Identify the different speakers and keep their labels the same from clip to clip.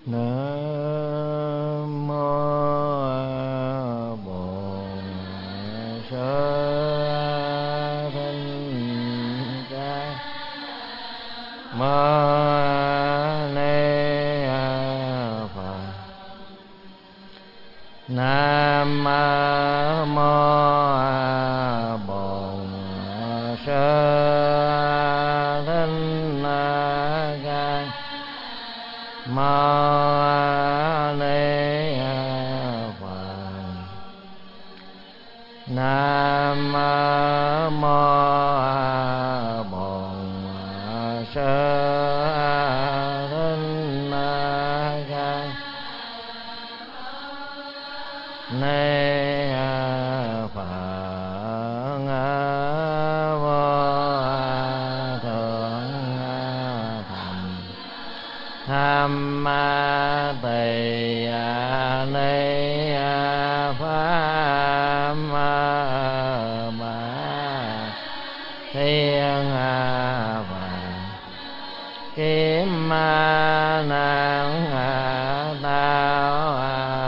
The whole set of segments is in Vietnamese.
Speaker 1: Nam mô Bổn Sư Thích Ca Mâu Ni Phật. Nam mô Bổn Sư Thích Ca Mâu Ni Phật. Nam mô Bổn Sư Thích Ca Ni Phật. Vô thượng thành tham tỳ ni pháp ma thiên phật kiếm năng tao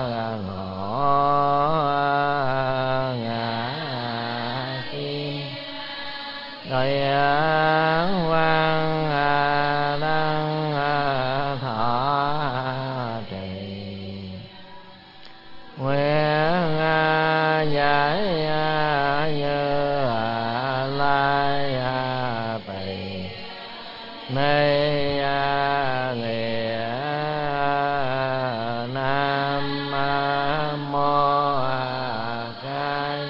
Speaker 1: ngộ ngã kim rồi quan đăng thọ trì nguyện giải như lai tỳ ni nghĩa. Nam mô cái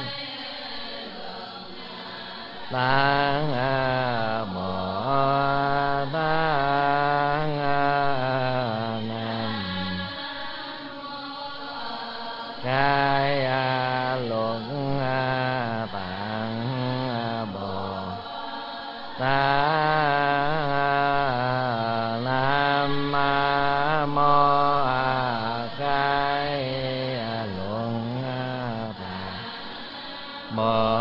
Speaker 1: tạng bồ tát nam cái luận tạng bồ tát. Nam mô cái luận tạng bồ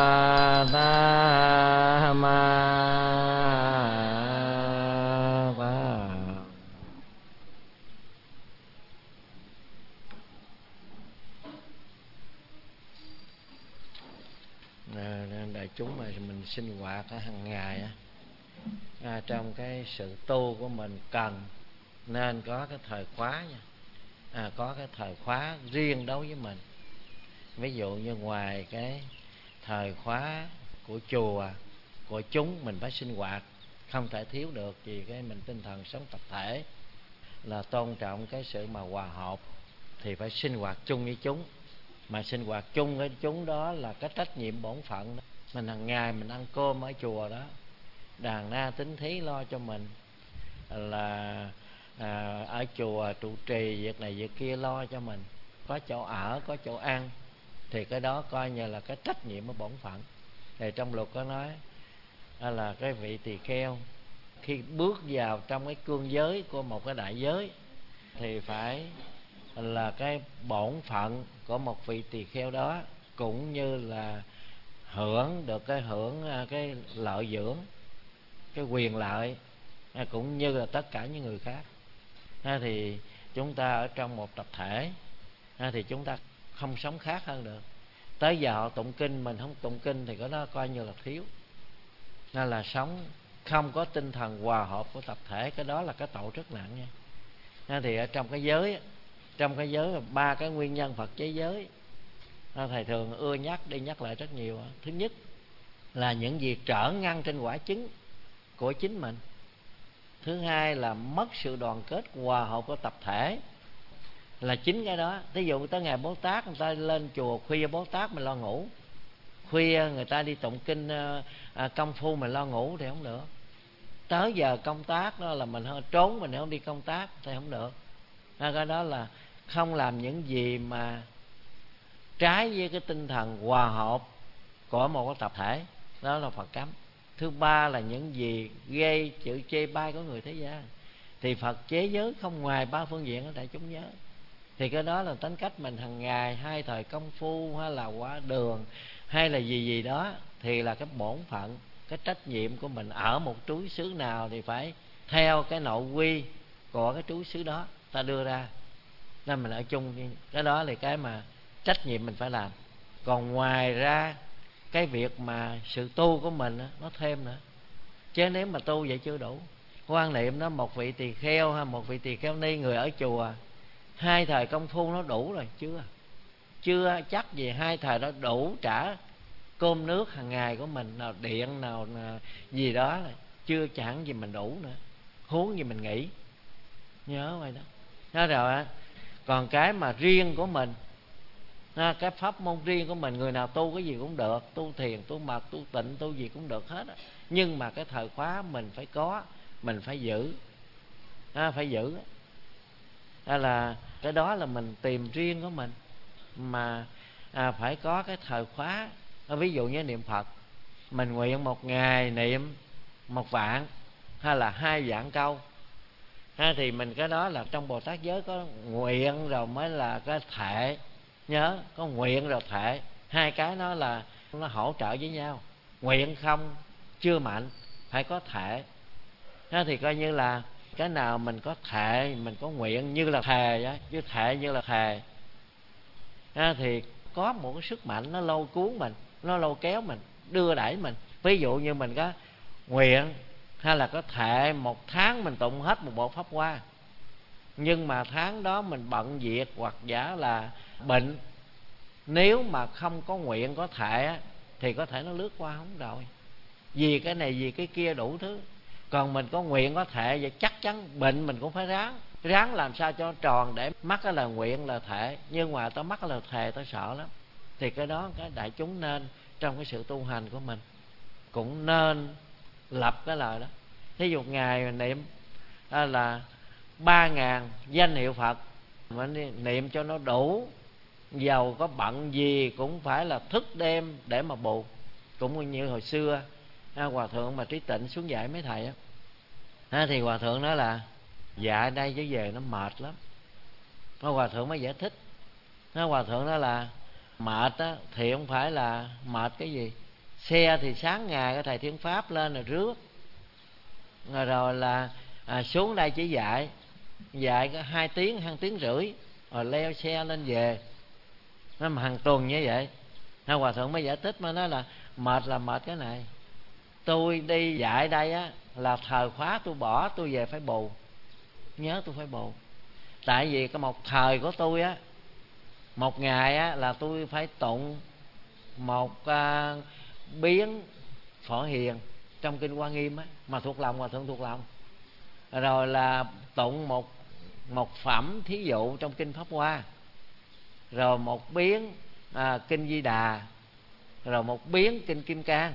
Speaker 1: tát ma tát. Đại chúng mà mình sinh hoạt hàng ngày trong cái sự tu của mình cần nên có cái thời khóa nha, có cái thời khóa riêng đối với mình. Ví dụ như ngoài cái thời khóa của chùa, của chúng mình phải sinh hoạt, không thể thiếu được, vì cái mình tinh thần sống tập thể là tôn trọng cái sự mà hòa hợp, thì phải sinh hoạt chung với chúng. Mà sinh hoạt chung với chúng đó là cái trách nhiệm bổn phận đó. Mình hàng ngày mình ăn cơm ở chùa đó, đàn na tín thí lo cho mình, là ở chùa trụ trì việc này việc kia lo cho mình, có chỗ ở, có chỗ ăn, thì cái đó coi như là cái trách nhiệm của bổn phận. Thì trong luật có nói là cái vị tỳ kheo khi bước vào trong cái cương giới của một cái đại giới thì phải là cái bổn phận của một vị tỳ kheo đó, cũng như là hưởng được cái lợi dưỡng, cái quyền lợi, cũng như là tất cả những người khác. Thì chúng ta ở trong một tập thể thì chúng ta không sống khác hơn được. Tới giờ họ tụng kinh mình không tụng kinh thì cái đó coi như là thiếu. Nên là sống không có tinh thần hòa hợp của tập thể, cái đó là cái tội rất nặng nha. Thì ở trong cái giới là 3 cái nguyên nhân Phật chế giới, thầy thường ưa nhắc lại rất nhiều. Thứ nhất là những việc trở ngăn trên quả chứng của chính mình. Thứ hai là mất sự đoàn kết hòa hợp của tập thể, là chính cái đó. Ví dụ tới ngày Bố Tát, người ta lên chùa khuya Bố Tát mình lo ngủ, khuya người ta đi tụng kinh công phu mình lo ngủ thì không được. Tới giờ công tác đó là mình trốn, mình không đi công tác thì không được. Cái đó là không làm những gì mà trái với cái tinh thần hòa hợp của một cái tập thể, đó là Phật cấm. Thứ ba là những gì gây sự chê bai của người thế gian, thì Phật chế giới không ngoài 3 phương diện ở đại chúng giới. Thì cái đó là tính cách mình hàng ngày, hay thời công phu, hay là quả đường, hay là gì đó, thì là cái bổn phận, cái trách nhiệm của mình ở một trúi xứ nào thì phải theo cái nội quy của cái trúi xứ đó. ta đưa ra, nên mình ở chung. Cái đó là cái mà trách nhiệm mình phải làm. Còn ngoài ra cái việc mà sự tu của mình nó thêm nữa, chứ nếu mà tu vậy chưa đủ. Quan niệm đó, một vị tỳ kheo hay một vị tỳ kheo ni, người ở chùa 2 thời công phu nó đủ rồi. Chưa chắc gì 2 thời đó đủ trả cơm nước hàng ngày của mình, nào điện nào gì đó, là chưa chẳng gì mình đủ nữa, huống gì mình nghĩ. Nhớ vậy đó. Đó rồi. Còn cái mà riêng của mình, cái pháp môn riêng của mình, người nào tu cái gì cũng được, tu thiền, tu mật, tu tịnh, tu gì cũng được hết. Nhưng mà cái thời khóa mình phải có, mình phải giữ, phải giữ. Là cái đó là mình tìm riêng của mình, mà phải có cái thời khóa. Ví dụ như niệm Phật, mình nguyện một ngày niệm 1 vạn hay là 2 vạn câu, thì mình cái đó là trong Bồ Tát giới có nguyện rồi mới là cái thệ. Nhớ, có nguyện rồi thệ, 2 cái nó là nó hỗ trợ với nhau. Nguyện không chưa mạnh, phải có thệ. Thì coi như là cái nào mình có thệ, mình có nguyện như là thề á, chứ thệ như là thề, thì có một cái sức mạnh nó lôi cuốn mình, nó lôi kéo mình, đưa đẩy mình. Ví dụ như mình có nguyện hay là có thệ 1 tháng mình tụng hết một bộ pháp hoa, nhưng mà tháng đó mình bận việc hoặc giả là bệnh, nếu mà không có nguyện có thệ thì có thể nó lướt qua không rồi, vì cái này vì cái kia đủ thứ. Còn mình có nguyện có thệ vậy chắc chắn bệnh mình cũng phải ráng làm sao cho tròn, để mắc cái lời nguyện là thệ. Nhưng mà tao mắc cái lời thề tao sợ lắm. Thì cái đó cái đại chúng nên trong cái sự tu hành của mình cũng nên lập cái lời đó. Thí dụ ngày niệm là 3.000 danh hiệu Phật, mình niệm cho nó đủ, dầu có bận gì cũng phải là thức đêm để mà bù. Cũng như hồi xưa Hòa thượng mà Trí Tịnh xuống dạy mấy thầy thì Hòa thượng nói là dạy đây chứ về nó mệt lắm. Hòa thượng mới giải thích. Hòa thượng nói là mệt thì không phải là mệt cái gì. Xe thì sáng ngày cái thầy Thiên Pháp lên rồi rước, rồi là xuống đây chỉ dạy có 2 tiếng, 2 tiếng rưỡi, rồi leo xe lên về. Nó mà hàng tuần như vậy. Hòa thượng mới giải thích, mới nói là mệt cái này. Tôi đi dạy đây là thời khóa tôi bỏ, tôi về phải bù. Nhớ tôi phải bù. Tại vì cái một thời của tôi 1 ngày là tôi phải tụng 1 biến Phổ Hiền trong kinh Hoa Nghiêm mà thuộc lòng, Hòa thượng thuộc lòng. Rồi là tụng một phẩm thí dụ trong kinh Pháp Hoa, rồi 1 biến kinh Di Đà, rồi 1 biến kinh Kim Cang,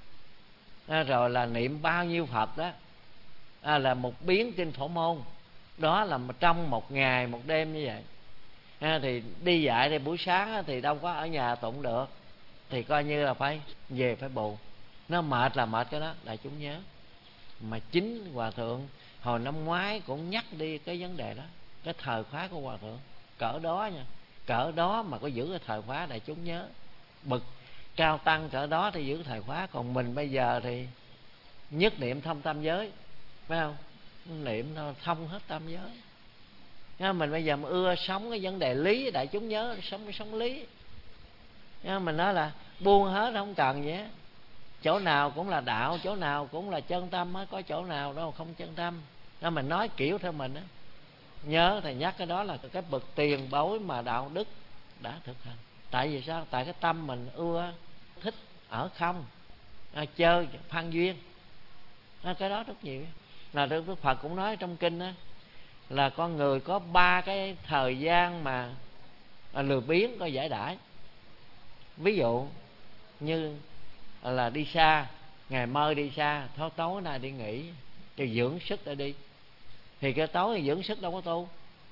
Speaker 1: rồi là niệm bao nhiêu Phật đó, là 1 biến kinh Phổ Môn. Đó là trong 1 ngày 1 đêm như vậy. Thì đi dạy thì buổi sáng thì đâu có ở nhà tụng được, thì coi như là phải về phải bù. Nó mệt là mệt cái đó, đại chúng nhớ. Mà chính Hòa thượng hồi năm ngoái cũng nhắc đi cái vấn đề đó. Cái thời khóa của Hòa thượng cỡ đó nha, cỡ đó mà có giữ cái thời khóa, đại chúng nhớ. Bậc cao tăng cỡ đó thì giữ thời khóa. Còn mình bây giờ thì nhất niệm thông tam giới, phải không? Niệm nó thông hết tam giới. Mình bây giờ mà ưa sống cái vấn đề lý, đại chúng nhớ sống lý. Mình nói là buông hết, không cần gì hết. Chỗ nào cũng là đạo, chỗ nào cũng là chân tâm, có chỗ nào đâu không chân tâm. Mình nói kiểu theo mình Nhớ thầy nhắc cái đó là cái bậc tiền bối mà đạo đức đã thực hành. Tại vì sao? Tại cái tâm mình ưa thích ở không, chơi phan duyên, cái đó rất nhiều. Là Đức Phật cũng nói trong kinh là con người có 3 cái thời gian mà lười biếng có giải đãi. Ví dụ như là đi xa, ngày mơ đi xa, tối nay đi nghỉ cho dưỡng sức để đi, thì cái tối thì dưỡng sức đâu có tu.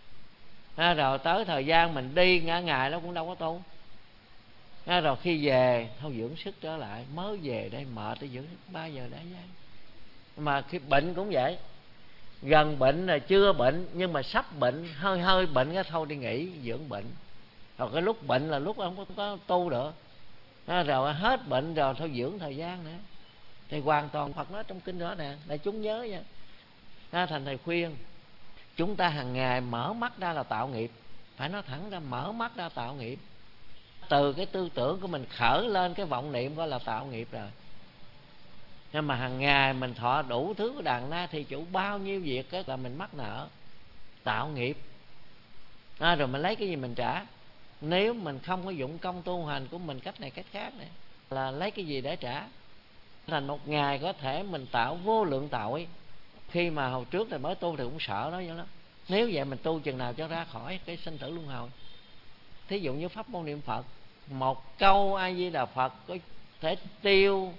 Speaker 1: Rồi tới thời gian mình đi ngã ngày nó cũng đâu có tu. Rồi khi về thôi dưỡng sức trở lại, mới về đây mệt để dưỡng sức 3 giờ đã vậy. Mà khi bệnh cũng vậy, gần bệnh là chưa bệnh nhưng mà sắp bệnh, hơi bệnh cái thôi đi nghỉ dưỡng bệnh. Rồi cái lúc bệnh là lúc không có tu được. Rồi hết bệnh rồi thôi dưỡng thời gian nữa. Thì hoàn toàn Phật nói trong kinh đó nè, đại chúng nhớ nha. Thành thầy khuyên chúng ta hàng ngày mở mắt ra là tạo nghiệp. Phải nói thẳng ra, mở mắt ra tạo nghiệp. Từ cái tư tưởng của mình khởi lên cái vọng niệm gọi là tạo nghiệp rồi. Nhưng mà hàng ngày mình thọ đủ thứ đàn na thì chủ bao nhiêu việc là mình mắc nợ, tạo nghiệp. Rồi mình lấy cái gì mình trả? Nếu mình không có dụng công tu hành của mình cách này cách khác này, là lấy cái gì để trả? Thành một ngày có thể mình tạo vô lượng tội. Khi mà hồi trước này mới tu thì cũng sợ đó vậy đó. Nếu vậy mình tu chừng nào cho ra khỏi cái sinh tử luân hồi. Thí dụ như pháp môn niệm Phật, một câu A Di Đà Phật có thể tiêu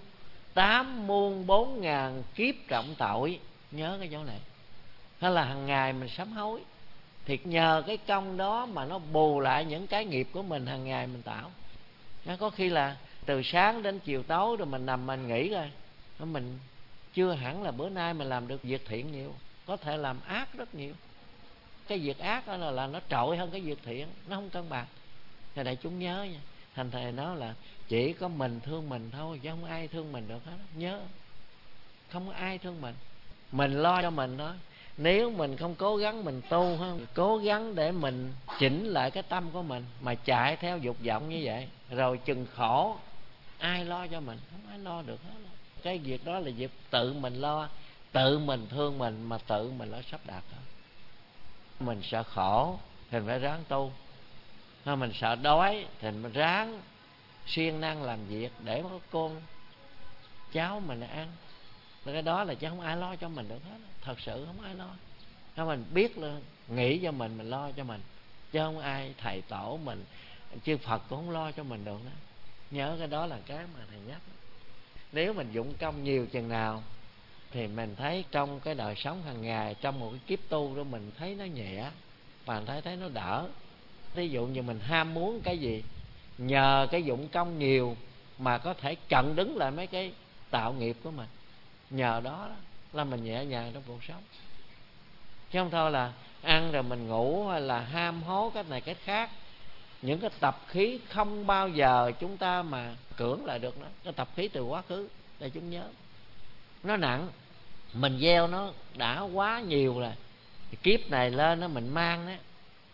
Speaker 1: 8 muôn 4 ngàn kiếp trọng tội. Nhớ cái chỗ này. Hay là hàng ngày mình sám hối, thì nhờ cái công đó mà nó bù lại những cái nghiệp của mình hàng ngày mình tạo. Có khi là từ sáng đến chiều tối rồi mình nằm mình nghỉ rồi, mình chưa hẳn là bữa nay mình làm được việc thiện nhiều, có thể làm ác rất nhiều. Cái việc ác đó là nó trội hơn cái việc thiện, nó không cân bằng. Thì đại chúng nhớ nha, thành thầy nói là chỉ có mình thương mình thôi, chứ không ai thương mình được hết. Nhớ, không có ai thương mình lo cho mình thôi. Nếu mình không cố gắng mình tu, cố gắng để mình chỉnh lại cái tâm của mình, mà chạy theo dục vọng như vậy, rồi chừng khổ ai lo cho mình? Không ai lo được hết. Cái việc đó là việc tự mình lo, tự mình thương mình, mà tự mình lo sắp đặt thôi. Mình sợ khổ thì phải ráng tu, mình sợ đói thì mình ráng siêng năng làm việc để có con cháu mình ăn. Cái đó là chứ không ai lo cho mình được hết. Thật sự không ai lo. Mình biết là nghĩ cho mình lo cho mình, chứ không ai thầy tổ mình, chư Phật cũng không lo cho mình được đó. Nhớ cái đó là cái mà thầy nhắc. Nếu mình dụng công nhiều chừng nào thì mình thấy trong cái đời sống hàng ngày, trong một cái kiếp tu đó, mình thấy nó nhẹ, và thấy nó đỡ. Ví dụ như mình ham muốn cái gì, nhờ cái dụng công nhiều mà có thể chặn đứng lại mấy cái tạo nghiệp của mình. Nhờ đó là mình nhẹ nhàng trong cuộc sống. Chứ không thôi là ăn rồi mình ngủ, hay là ham hố cái này cái khác. Những cái tập khí không bao giờ chúng ta mà cưỡng lại được đó. Cái tập khí từ quá khứ, để chúng nhớ, nó nặng. Mình gieo nó đã quá nhiều rồi, kiếp này lên nó mình mang đó.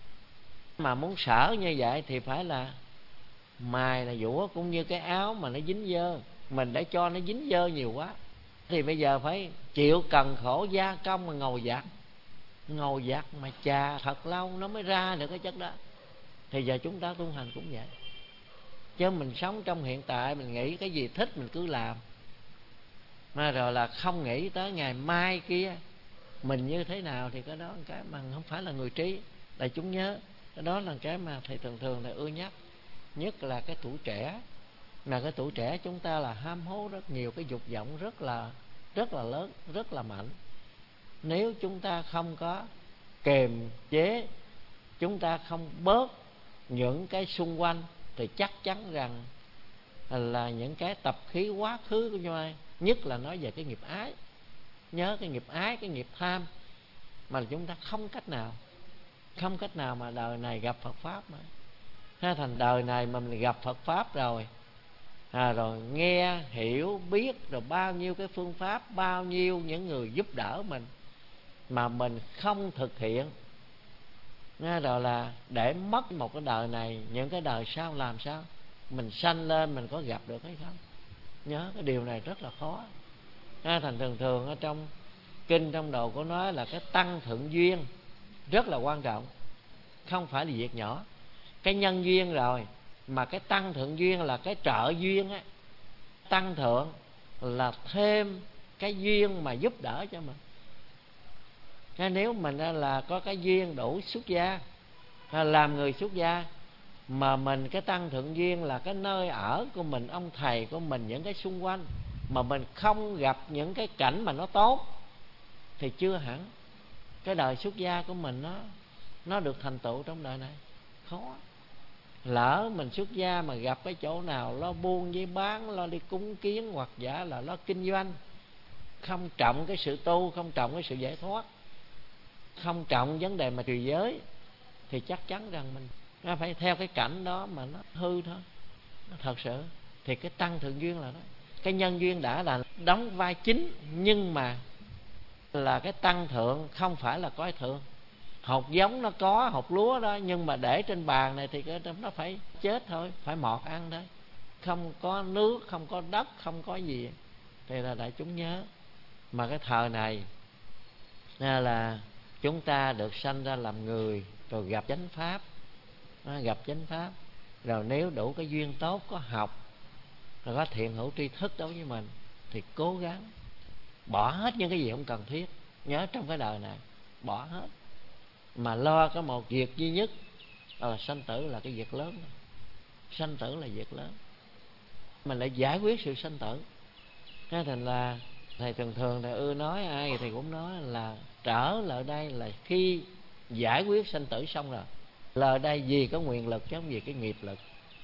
Speaker 1: Mà muốn sợ như vậy thì phải là mài là dũa, cũng như cái áo mà nó dính dơ, mình để cho nó dính dơ nhiều quá thì bây giờ phải chịu cần khổ gia công mà ngồi giặt mà chà thật lâu nó mới ra được cái chất đó. Thì giờ chúng ta tu hành cũng vậy, chứ mình sống trong hiện tại, mình nghĩ cái gì thích mình cứ làm, mà rồi là không nghĩ tới ngày mai kia mình như thế nào. Thì cái đó là cái mà không phải là người trí. Đại chúng nhớ, cái đó là cái mà thầy thường thầy ưa nhắc. Nhất là cái tuổi trẻ, mà cái tuổi trẻ chúng ta là ham hố rất nhiều, cái dục vọng rất là lớn, rất là mạnh. Nếu chúng ta không có kềm chế, chúng ta không bớt những cái xung quanh, thì chắc chắn rằng là những cái tập khí quá khứ của chúng ta, nhất là nói về cái nghiệp ái. Nhớ cái nghiệp ái, cái nghiệp tham, mà chúng ta không cách nào mà đời này gặp Phật Pháp mà. Thành đời này mà mình gặp Phật Pháp rồi, rồi nghe, hiểu, biết, rồi bao nhiêu cái phương pháp, bao nhiêu những người giúp đỡ mình, mà mình không thực hiện, rồi là để mất một cái đời này, những cái đời sau làm sao mình sanh lên mình có gặp được hay không? Nhớ cái điều này rất là khó. Thành thường ở trong kinh, trong đồ có nói là cái tăng thượng duyên rất là quan trọng, không phải là việc nhỏ. Cái nhân duyên rồi, mà cái tăng thượng duyên là cái trợ duyên á. Tăng thượng là thêm cái duyên mà giúp đỡ cho mình. Nếu mình là có cái duyên đủ xuất gia, làm người xuất gia, mà mình cái tăng thượng duyên là cái nơi ở của mình, ông thầy của mình, những cái xung quanh, mà mình không gặp những cái cảnh mà nó tốt, thì chưa hẳn cái đời xuất gia của mình nó được thành tựu trong đời này. Khó. Lỡ mình xuất gia mà gặp cái chỗ nào lo buôn với bán, lo đi cúng kiến, hoặc giả là lo kinh doanh, không trọng cái sự tu, không trọng cái sự giải thoát, không trọng vấn đề mà trì giới, thì chắc chắn rằng mình phải theo cái cảnh đó mà nó hư thôi. Nó thật sự thì cái tăng thượng duyên là đó. Cái nhân duyên đã là đóng vai chính, nhưng mà là cái tăng thượng không phải là coi thường. hột giống nó có, hột lúa đó, nhưng mà để trên bàn này thì cái nó phải chết thôi, phải mọt ăn thôi. Không có nước, không có đất, không có gì. Thì là đại chúng nhớ. Mà cái thời này là chúng ta được sanh ra làm người, rồi gặp chánh pháp, gặp chánh pháp, rồi nếu đủ cái duyên tốt, có học, rồi có thiện hữu tri thức đối với mình, thì cố gắng bỏ hết những cái gì không cần thiết. Nhớ trong cái đời này bỏ hết, mà lo có một việc duy nhất là sanh tử, là cái việc lớn. Sanh tử là việc lớn, mình lại giải quyết sự sanh tử. Thế thành là thầy thường thường thầy nói ai thì cũng nói là trở lại đây là khi giải quyết sanh tử xong rồi, lời đây vì có nguyện lực chứ không vì cái nghiệp lực.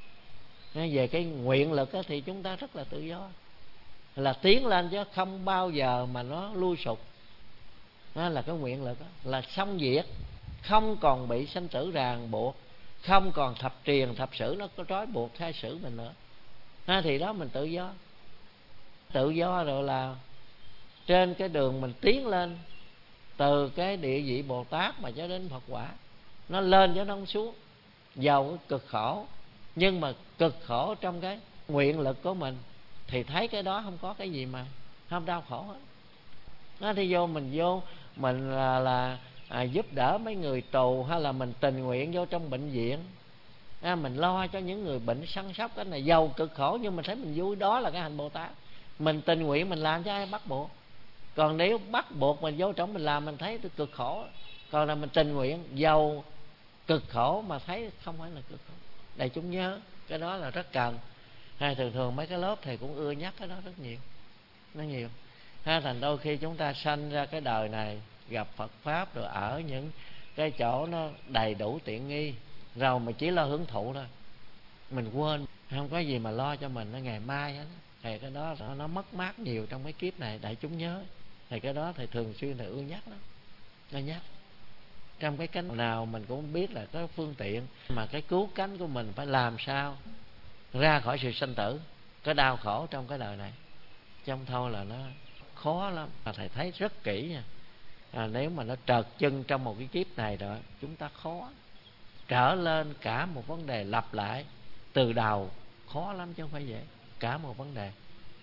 Speaker 1: Về cái nguyện lực thì chúng ta rất là tự do, là tiến lên chứ không bao giờ mà nó lui sụp. Đó là cái nguyện lực đó, là xong việc, không còn bị sanh tử ràng buộc, không còn thập triền thập sử nó có trói buộc khai xử mình nữa. Thì đó mình tự do. Tự do rồi là trên cái đường mình tiến lên, từ cái địa vị Bồ Tát mà cho đến Phật quả, nó lên chứ nó không xuống. Giàu cực khổ, nhưng mà cực khổ trong cái nguyện lực của mình, thì thấy cái đó không có cái gì mà không đau khổ hết. Thì vô mình là giúp đỡ mấy người tù, hay là mình tình nguyện vô trong bệnh viện, mình lo cho những người bệnh, săn sóc. Cái này giàu cực khổ nhưng mình thấy mình vui, đó là cái hành Bồ Tát. Mình tình nguyện mình làm chứ ai bắt buộc. Còn nếu bắt buộc mình vô trong mình làm, mình thấy cực khổ. Còn là mình tình nguyện, giàu cực khổ mà thấy không phải là cực khổ. Đại chúng nhớ cái đó là rất cần. Thường mấy cái lớp thầy cũng ưa nhắc cái đó rất nhiều, nó nhiều. Thành đôi khi chúng ta sanh ra cái đời này, gặp Phật pháp, rồi ở những cái chỗ nó đầy đủ tiện nghi, rồi mà chỉ lo hưởng thụ thôi, mình quên không có gì mà lo cho mình nó ngày mai hết. Thì cái đó nó mất mát nhiều trong cái kiếp này. Đại chúng nhớ thì cái đó thầy thường xuyên thầy ưa nhắc lắm. Nó nhắc trong cái cánh nào mình cũng biết là có phương tiện, mà cái cứu cánh của mình phải làm sao ra khỏi sự sanh tử, cái đau khổ trong cái đời này. Trong thôi là nó khó lắm, mà thầy thấy rất kỹ nha. Nếu mà nó trật chân trong một cái kiếp này rồi, chúng ta khó trở lên cả một vấn đề lặp lại từ đầu, khó lắm chứ không phải dễ. Cả một vấn đề.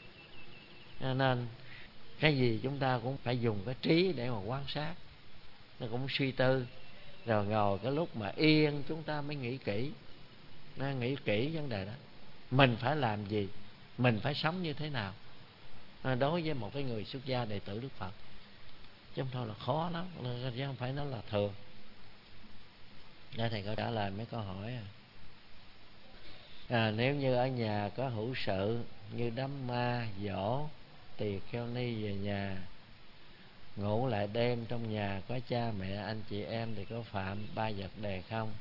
Speaker 1: Nên cái gì chúng ta cũng phải dùng cái trí để mà quan sát, nó cũng suy tư, rồi ngồi cái lúc mà yên chúng ta mới nghĩ kỹ. Nó nghĩ kỹ vấn đề đó, mình phải làm gì, mình phải sống như thế nào đối với một cái người xuất gia đệ tử Đức Phật. Chứ không thôi là khó lắm, chứ không phải nó là thường. Để thầy có trả lời mấy câu hỏi. Nếu như ở nhà có hữu sự như đám ma, giỗ, tỳ kheo ni về nhà, ngủ lại đêm trong nhà có cha mẹ anh chị em, thì có phạm 3 vật đề không?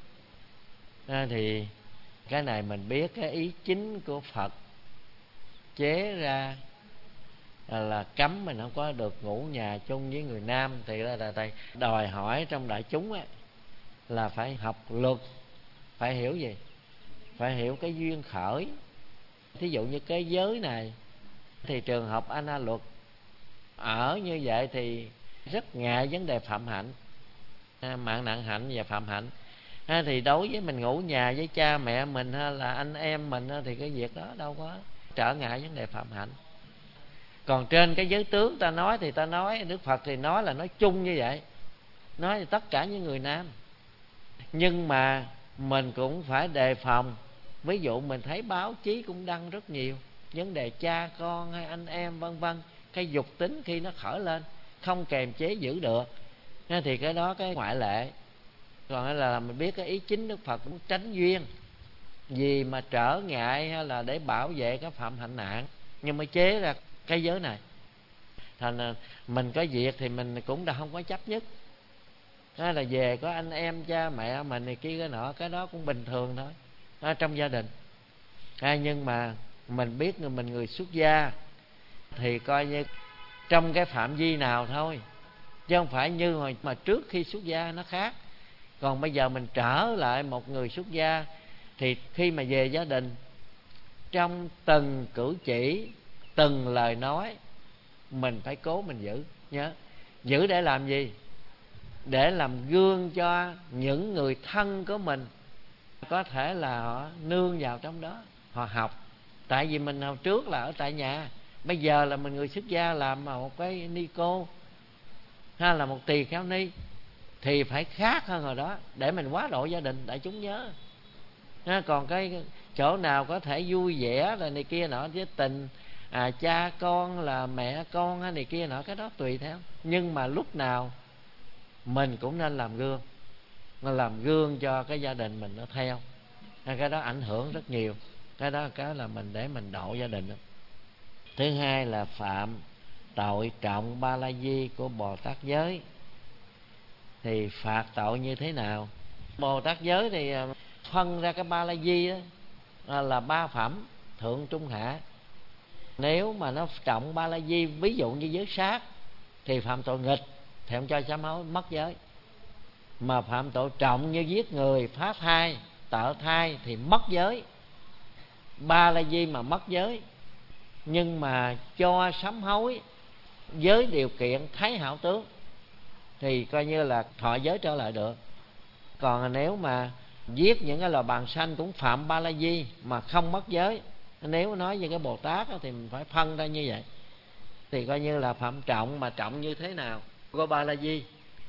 Speaker 1: Thì cái này mình biết cái ý chính của Phật chế ra là cấm mình không có được ngủ nhà chung với người nam. Thì là thầy đòi hỏi trong đại chúng ấy, là phải học luật, phải hiểu gì, phải hiểu cái duyên khởi. Thí dụ như cái giới này, thì trường học ana luật ở như vậy thì rất ngại vấn đề phạm hạnh, mạng nặng hạnh và phạm hạnh. Thì đối với mình ngủ nhà với cha mẹ mình hay là anh em mình, thì cái việc đó đâu có trở ngại vấn đề phạm hạnh. Còn trên cái giới tướng ta nói, thì ta nói Đức Phật thì nói là nói chung như vậy, nói tất cả những người nam. Nhưng mà mình cũng phải đề phòng. Ví dụ mình thấy báo chí cũng đăng rất nhiều vấn đề cha con hay anh em vân vân, cái dục tính khi nó khởi lên không kềm chế giữ được, thì cái đó cái ngoại lệ. Còn là mình biết cái ý chính Đức Phật cũng tránh duyên gì mà trở ngại, hay là để bảo vệ cái phạm hạnh nạn, nhưng mà chế ra cái giới này. Thành mình có việc thì mình cũng đã không có chấp nhất, hay là về có anh em cha mẹ mình này kia cái nọ, cái đó cũng bình thường thôi trong gia đình. Nhưng mà mình biết mình người xuất gia thì coi như trong cái phạm vi nào thôi, chứ không phải như hồi mà trước khi xuất gia nó khác. Còn bây giờ mình trở lại một người xuất gia, thì khi mà về gia đình, trong từng cử chỉ, từng lời nói, mình phải cố mình giữ. Nhớ, giữ để làm gì? để làm gương cho những người thân của mình, có thể là họ nương vào trong đó họ học. Tại vì mình hồi trước là ở tại nhà, bây giờ là mình người xuất gia làm mà một cái ni cô hay là một tỳ kheo ni thì phải khác hơn hồi đó, để mình quá độ gia đình đại chúng nhớ. Còn cái chỗ nào có thể vui vẻ rồi này kia nọ với tình cha con là mẹ con hay này kia nọ, cái đó tùy theo. Nhưng mà lúc nào mình cũng nên làm gương, làm gương cho cái gia đình mình nó theo. Cái đó ảnh hưởng rất nhiều. Cái đó cái là mình để mình độ gia đình đó. Thứ hai là phạm tội trọng ba la di của Bồ Tát giới. Thì phạt tội như thế nào? Bồ Tát giới thì phân ra cái ba la di đó là ba phẩm thượng trung hạ. Nếu mà nó trọng ba la di, ví dụ như giới sát thì phạm tội nghịch thì không cho sám hối, mất giới. Mà phạm tội trọng như giết người, phá thai, tạo thai thì mất giới. Ba la di mà mất giới, nhưng mà cho sám hối với điều kiện thấy hảo tướng thì coi như là thọ giới trở lại được. Còn nếu mà giết những cái loài bàng sanh cũng phạm ba la di mà không mất giới, nếu nói về cái Bồ Tát thì mình phải phân ra như vậy, thì coi như là phạm trọng. Mà trọng như thế nào? Có ba la di.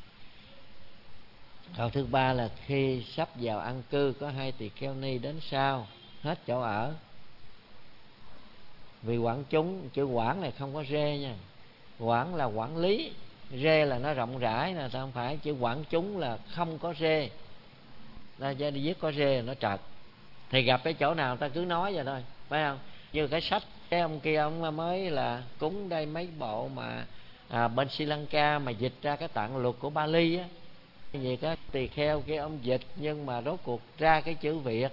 Speaker 1: Còn thứ ba là khi sắp vào an cư, có hai tỳ kheo ni đến sau, hết chỗ ở. Vì quản chúng, chữ quản này không có rê nha. Quản là quản lý, rê là nó rộng rãi nè, không phải. Chữ quản chúng là không có rê. Ra cho đi viết có rê là nó trật. Thì gặp cái chỗ nào ta cứ nói vậy thôi, phải không? Như cái sách cái ông kia, ông mới là cúng đây mấy bộ mà bên Sri Lanka mà dịch ra cái tạng luật của Bali á. Vì cái tỳ kheo kia ông dịch, nhưng mà rốt cuộc ra cái chữ Việt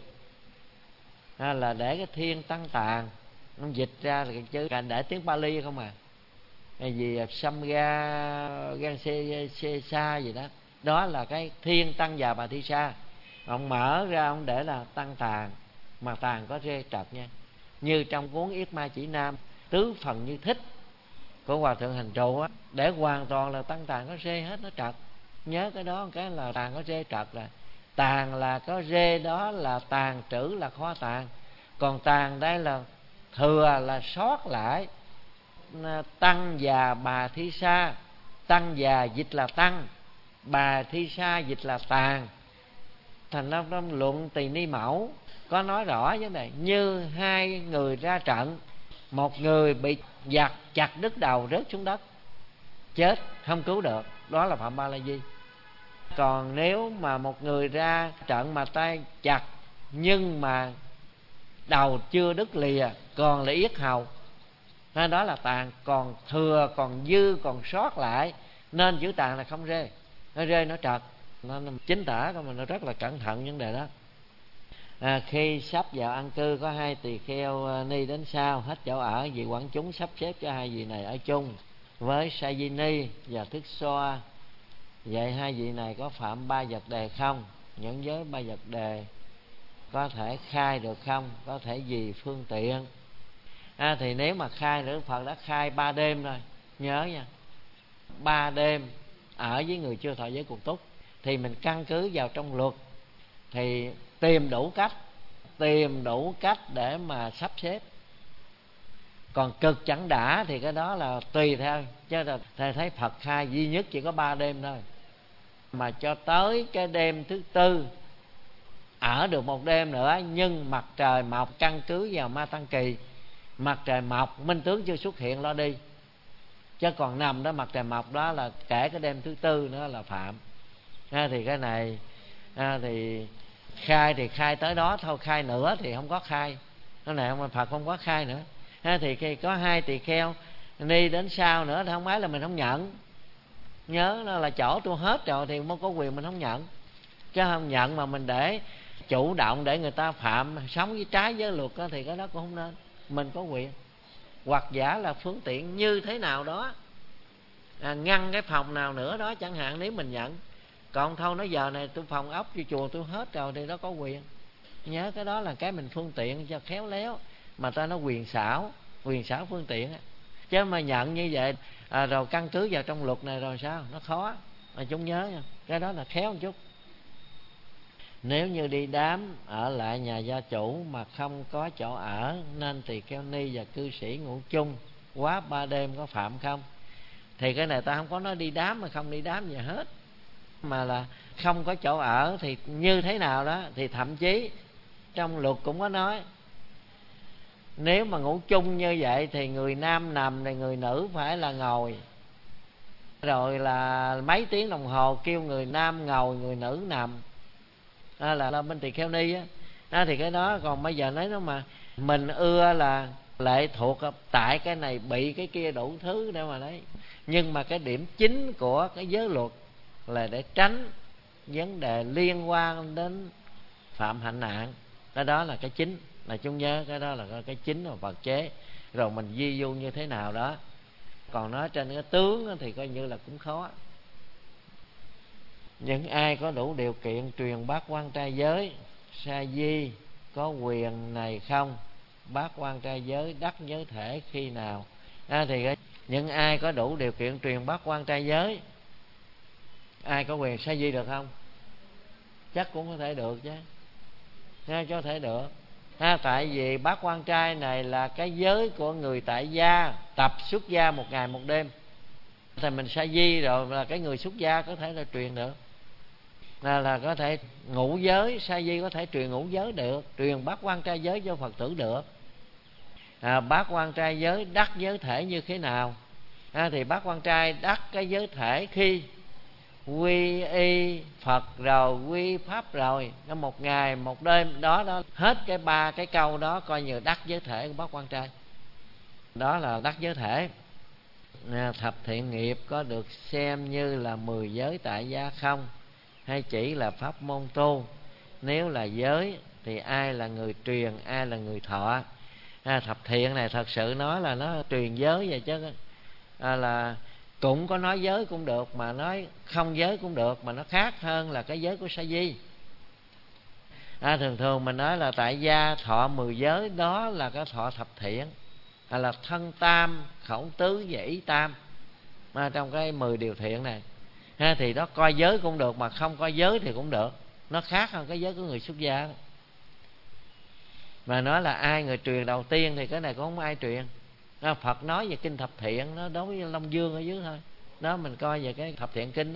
Speaker 1: là để cái thiên tăng tàng, ông dịch ra là cái chữ để tiếng Bali không à. Cái gì Samga Gan Se Sa gì đó, đó là cái thiên tăng già bà Thi Sa. Ông mở ra ông để là tăng tàng, mà tàng có rê trật nha. Như trong cuốn Yết Ma Chỉ Nam tứ phần như thích của Hòa Thượng Hành Trụ á, để hoàn toàn là tăng tàng có rê hết, nó trật. Nhớ cái đó, cái là tàng có rê trật. Là tàng là có rê, đó là tàng trữ, là kho tàng. Còn tàng đây là thừa, là sót lại. Tăng già bà Thi Sa, tăng già dịch là tăng, bà Thi Sa dịch là tàng. Thành ra trong luận Tỳ Ni Mẫu có nói rõ vấn đề như hai người ra trận, một người bị giặc chặt đứt đầu rớt xuống đất chết không cứu được, đó là phạm ba la di. Còn nếu mà một người ra trận mà tay chặt nhưng mà đầu chưa đứt lìa, còn là yết hầu, nên đó là tàn. Còn thừa, còn dư, còn sót lại, nên chữ tàn là không rê. Nó rê nó trật. Nên chính tả của mình nó rất là cẩn thận vấn đề đó. Khi sắp vào an cư, có hai tỳ kheo ni đến sau, hết chỗ ở, vị quản chúng sắp xếp cho hai vị này ở chung với sa di ni và thức xoa. Vậy hai vị này có phạm ba vật đề không? Những giới ba vật đề có thể khai được không? Có thể gì phương tiện? Thì nếu mà khai, Đức Phật đã khai 3 đêm rồi, nhớ nha, 3 đêm ở với người chưa thọ giới cuộc túc, thì mình căn cứ vào trong luật thì tìm đủ cách để mà sắp xếp. Còn cực chẳng đã thì cái đó là tùy theo, chứ là thầy thấy Phật khai duy nhất chỉ có 3 đêm thôi. Mà cho tới cái đêm thứ tư ở được một đêm nữa, nhưng mặt trời mọc, căn cứ vào Ma Tăng Kỳ, mặt trời mọc minh tướng chưa xuất hiện lo đi. Chứ còn nằm đó mặt trời mọc đó là kể cái đêm thứ tư nữa là phạm. Thì cái này thì khai tới đó thôi, khai nữa thì không có khai. Cái này ông Phật không có khai nữa. Thì khi có hai tỳ kheo ni đến sau nữa thì không phải là mình không nhận. Nhớ đó là chỗ tôi hết rồi thì mới có quyền mình không nhận. Chứ không nhận mà mình để chủ động để người ta phạm, sống với trái với luật đó, thì cái đó cũng không nên. Mình có quyền, hoặc giả là phương tiện như thế nào đó, ngăn cái phòng nào nữa đó chẳng hạn, nếu mình nhận. Còn thôi nói giờ này tôi phòng ốc cho chùa tôi hết rồi thì nó có quyền. Nhớ cái đó là cái mình phương tiện cho khéo léo, mà ta nói quyền xảo phương tiện. Chứ mà nhận như vậy rồi căn cứ vào trong luật này rồi sao, nó khó. Mà chúng nhớ nha. cái đó là khéo một chút. Nếu như đi đám ở lại nhà gia chủ mà không có chỗ ở, nên tỳ kheo ni và cư sĩ ngủ chung quá 3 đêm có phạm không? Thì cái này ta không có nói đi đám mà không đi đám gì hết, mà là không có chỗ ở thì như thế nào đó. Thì thậm chí trong luật cũng có nói, nếu mà ngủ chung như vậy thì người nam nằm thì người nữ phải là ngồi, rồi là mấy tiếng đồng hồ kêu người nam ngồi người nữ nằm, là bên tỳ kheo ni á. Thì cái đó còn bây giờ nói nó mà mình ưa là lệ thuộc tại cái này bị cái kia đủ thứ để mà đấy. Nhưng mà cái điểm chính của cái giới luật là để tránh vấn đề liên quan đến phạm hạnh nạn. Cái đó là cái chính, là chung nhớ cái đó là cái chính của Phật chế. Rồi mình di du như thế nào đó. Còn nói trên cái tướng thì coi như là cũng khó. Những ai có đủ điều kiện truyền bát quan trai giới, sa di có quyền này không? Bát quan trai giới đắc giới thể khi nào? Thì những ai có đủ điều kiện truyền bát quan trai giới, ai có quyền sa di được không? Chắc cũng có thể được chứ, có thể được. Tại vì bát quan trai này là cái giới của người tại gia tập xuất gia 1 ngày 1 đêm, thì mình sa di rồi là cái người xuất gia có thể là truyền được, là có thể ngũ giới. Sa di có thể truyền ngũ giới được, truyền bát quan trai giới cho Phật tử được. Bát quan trai giới đắc giới thể như thế nào? Thì bát quan trai đắc cái giới thể khi quy y Phật rồi, quy pháp rồi, nó 1 ngày 1 đêm đó hết cái 3 cái câu đó coi như đắc giới thể của bát quan trai. Đó là đắc giới thể. Thập thiện nghiệp có được xem như là 10 giới tại gia không, hay chỉ là pháp môn tu? Nếu là giới thì ai là người truyền, ai là người thọ? Thập thiện này thật sự nói là nó truyền giới vậy chứ, là cũng có nói giới cũng được, mà nói không giới cũng được, mà nó khác hơn là cái giới của sa di. Thường thường mình nói là tại gia thọ 10 giới, đó là cái thọ thập thiện, là thân tam, khẩu tứ và ý tam, trong cái 10 điều thiện này. Thì đó coi giới cũng được, mà không coi giới thì cũng được, nó khác hơn cái giới của người xuất gia đó. Mà nói là ai người truyền đầu tiên thì cái này cũng không ai truyền. Phật nói về kinh thập thiện, nó đối với Long Dương ở dưới thôi. Đó mình coi về cái thập thiện kinh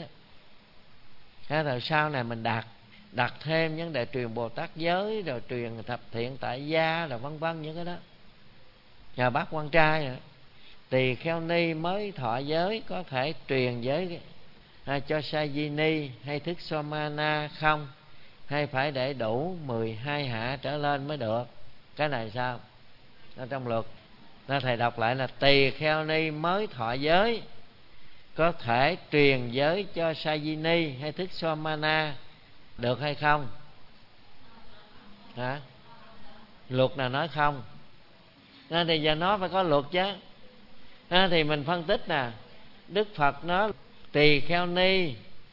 Speaker 1: đó. Rồi sau này mình đặt thêm vấn đề truyền Bồ Tát giới, rồi truyền thập thiện tại gia, rồi vân vân những cái đó. Và bát quan trai tỳ kheo ni mới thọ giới có thể truyền giới cho sa di ni hay thức somana không, hay phải để đủ 12 hạ trở lên mới được? Cái này sao? Trong luật thầy đọc lại là tỳ kheo ni mới thọ giới có thể truyền giới cho sa di ni hay thức somana được hay không? Luật nào nói không? Thì giờ nó phải có luật chứ. Thì mình phân tích nè, Đức Phật nói tỳ kheo ni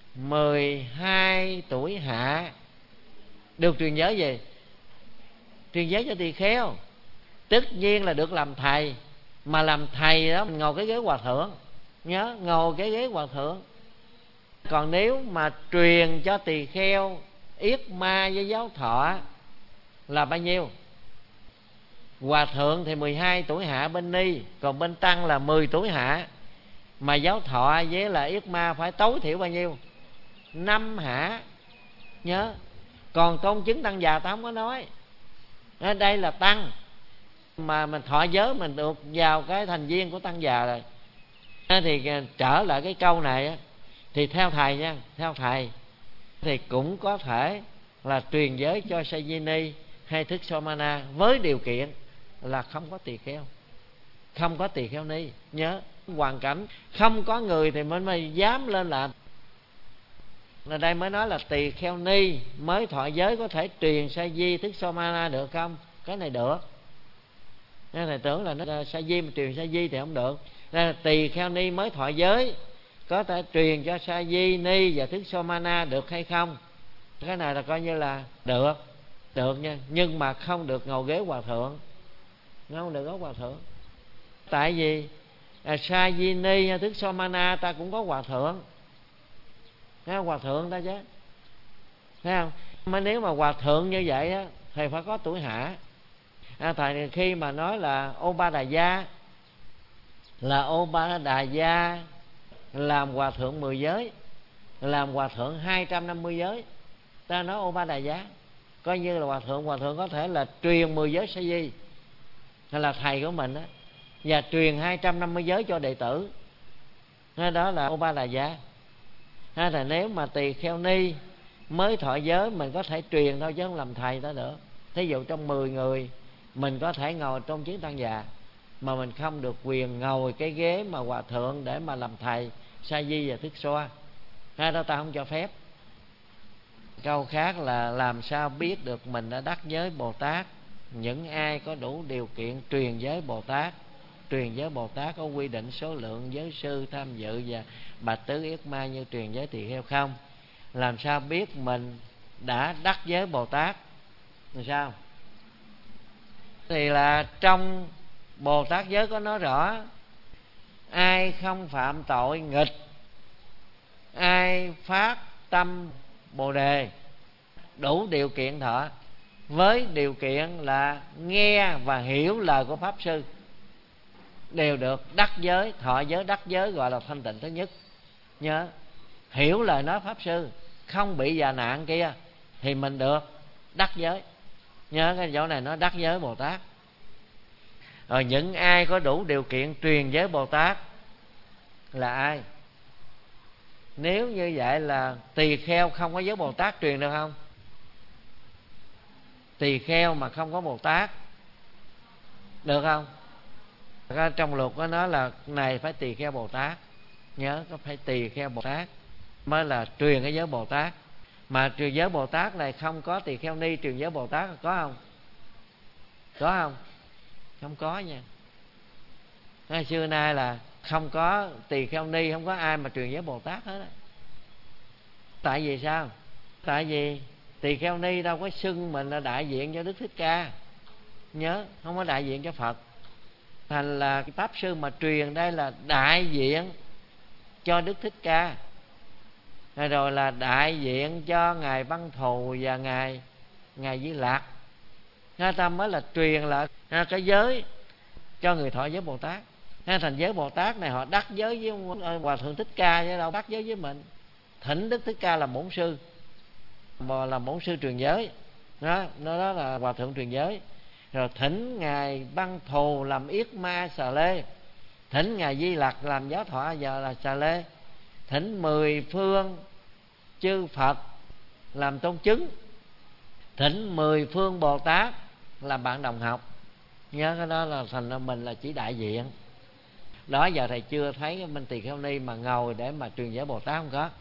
Speaker 1: 12 tuổi hạ được truyền giới gì? Truyền giới cho tỳ kheo. Tất nhiên là được làm thầy. Mà làm thầy đó mình ngồi cái ghế hòa thượng, nhớ ngồi cái ghế hòa thượng. Còn nếu mà truyền cho tỳ kheo yết ma với giáo thọ là bao nhiêu? Hòa thượng thì 12 tuổi hạ bên ni, còn bên tăng là 10 tuổi hạ. Mà giáo thọ với là yết ma phải tối thiểu bao nhiêu? 5 hạ, nhớ. Còn tôn chứng tăng già ta không có nói. Ở đây là tăng, mà mình thọ giới mình được vào cái thành viên của tăng già rồi. Thì trở lại cái câu này thì theo thầy nha, theo thầy thì cũng có thể là truyền giới cho sa di ni hay thức somana, với điều kiện là không có tỳ kheo, không có tỳ kheo ni. Nhớ hoàn cảnh không có người thì mới dám lên làm. Ở đây mới nói là tỳ kheo ni mới thọ giới có thể truyền sa di thức somana được không? Cái này được. Nên thầy tưởng là nó sa di mà truyền sa di thì không được. Nên là tỳ kheo ni mới thọ giới có thể truyền cho sa di ni và thức somana được hay không? Cái này là coi như là được nha, nhưng mà không được ngồi ghế hòa thượng, không được có hòa thượng. Tại vì sa di ni thức somana ta cũng có hòa thượng, Hòa thượng ta chứ, thấy không? Mà nếu mà hòa thượng như vậy á, thì phải có tuổi hạ. Thời khi mà nói là Ô Ba Đà Gia, là Ô Ba Đà Gia làm hòa thượng 10 giới, làm hòa thượng 250 giới, ta nói Ô Ba Đà Gia coi như là hòa thượng. Hòa thượng có thể là truyền 10 giới sa di, hay là thầy của mình đó, và truyền 250 giới cho đệ tử, đó là Ô Ba Đà Gia. Là nếu mà tỳ kheo ni mới thọ giới, mình có thể truyền thôi chứ không làm thầy ta được. Thí dụ trong 10 người mình có thể ngồi trong chiến tăng già, mà mình không được quyền ngồi cái ghế mà hòa thượng để mà làm thầy sa di và thức xoa, đó ta không cho phép. Câu khác là làm sao biết được mình đã đắc giới Bồ Tát? Những ai có đủ điều kiện truyền giới Bồ Tát. Truyền giới Bồ Tát có quy định số lượng giới sư tham dự và bạch tứ yết ma như truyền giới tỳ kheo không? Làm sao biết mình đã đắc giới Bồ Tát? Làm sao? Thì là trong Bồ Tát giới có nói rõ: ai không phạm tội nghịch, ai phát tâm Bồ Đề, đủ điều kiện thọ, với điều kiện là nghe và hiểu lời của Pháp Sư, đều được đắc giới, thọ giới, đắc giới, gọi là thanh tịnh thứ nhất. Nhớ, hiểu lời nói Pháp Sư, không bị già nạn kia, thì mình được đắc giới. Nhớ cái chỗ này nó đắc giới Bồ Tát. Rồi những ai có đủ điều kiện truyền giới Bồ Tát là ai? Nếu như vậy là tỳ kheo không có giới Bồ Tát truyền được không? Tỳ kheo mà không có Bồ Tát được không? Trong luật có nói là này phải tỳ kheo Bồ Tát. Nhớ, có phải tỳ kheo Bồ Tát mới là truyền cái giới Bồ Tát. Mà truyền giới Bồ Tát này không có tỳ kheo ni truyền giới Bồ Tát có không? Có không? Không có nha. Xưa nay là không có tỳ kheo ni, không có ai mà truyền giới Bồ Tát hết á. Tại vì sao? Tại vì tỳ kheo ni đâu có xưng mình là đại diện cho Đức Thích Ca. Nhớ, không có đại diện cho Phật. Thành là cái Pháp Sư mà truyền đây là đại diện cho Đức Thích Ca, rồi là đại diện cho Ngài Văn Thù và Ngài Di Lặc. Người ta mới là truyền lại cái giới cho người thọ giới Bồ Tát. Thành giới Bồ Tát này họ đắc giới với Hòa Thượng Thích Ca chứ đâu đắc giới với mình. Thỉnh Đức Thích Ca là bổn sư, là bổn sư truyền giới đó, đó là Hòa Thượng truyền giới. Rồi thỉnh Ngài Văn Thù làm yết ma xà lê, thỉnh Ngài Di Lặc làm giáo thọ giờ là xà lê, thỉnh 10 phương chư Phật làm tôn chứng, thỉnh 10 phương Bồ Tát làm bạn đồng học. Nhớ cái đó là thành ra mình là chỉ đại diện. Đó giờ thầy chưa thấy cái Minh Tỳ Kheo Ni mà ngồi để mà truyền giới Bồ Tát, không có.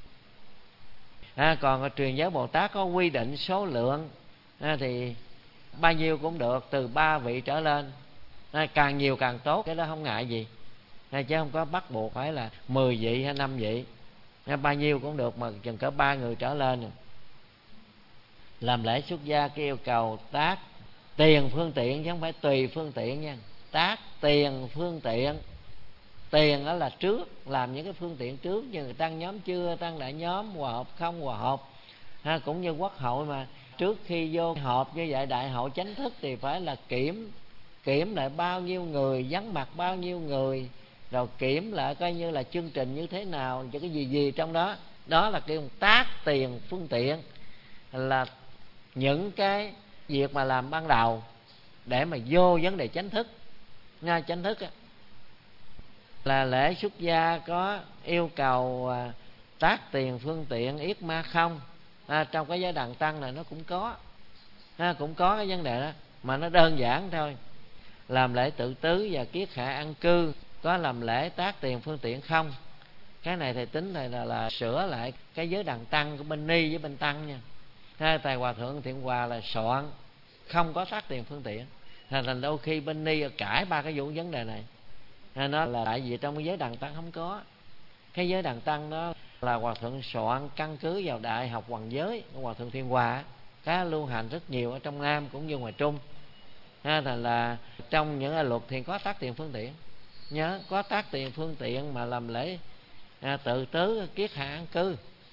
Speaker 1: Còn truyền giới Bồ Tát có quy định số lượng, thì bao nhiêu cũng được, từ 3 vị trở lên, càng nhiều càng tốt, cái đó không ngại gì, chứ không có bắt buộc phải là 10 vị hay 5 vị, bao nhiêu cũng được, mà chừng cỡ 3 người trở lên. Làm lễ xuất gia cái yêu cầu tác tiền phương tiện chứ không phải tùy phương tiện nha. Tác tiền phương tiện, tiền đó là trước, làm những cái phương tiện trước như tăng nhóm chưa, tăng đại nhóm, hòa hợp không hòa hợp, cũng như quốc hội mà trước khi vô họp như vậy, đại hội chánh thức thì phải là kiểm lại bao nhiêu người, vắng mặt bao nhiêu người, rồi kiểm lại coi như là chương trình như thế nào, cho cái gì trong đó. Đó là kêu tác tiền phương tiện, là những cái việc mà làm ban đầu để mà vô vấn đề chánh thức. Nghe chánh thức á, là lễ xuất gia có yêu cầu tác tiền phương tiện yết ma không. Trong cái giới Đàn Tăng này nó cũng có, cũng có cái vấn đề đó, mà nó đơn giản thôi. Làm lễ tự tứ và kiết hạ an cư có làm lễ tác tiền phương tiện không. Cái này thầy tính này là sửa lại cái giới Đàn Tăng của bên Ni với bên Tăng nha. Thầy Hòa Thượng Thiện Hòa là soạn không có tác tiền phương tiện, thành đôi khi bên Ni cãi 3 cái vụ vấn đề này. Nó là tại vì trong cái giới Đàn Tăng không có. Cái giới Đàn Tăng đó là Hòa Thượng soạn căn cứ vào Đại học Hoàng Giới của Hòa Thượng Thiên Hòa, cái lưu hành rất nhiều ở trong Nam cũng như ngoài Trung. Thành là trong những luật thì có tác tiền phương tiện. Nhớ, có tác tiền phương tiện mà làm lễ tự tứ kiết hạ an cư,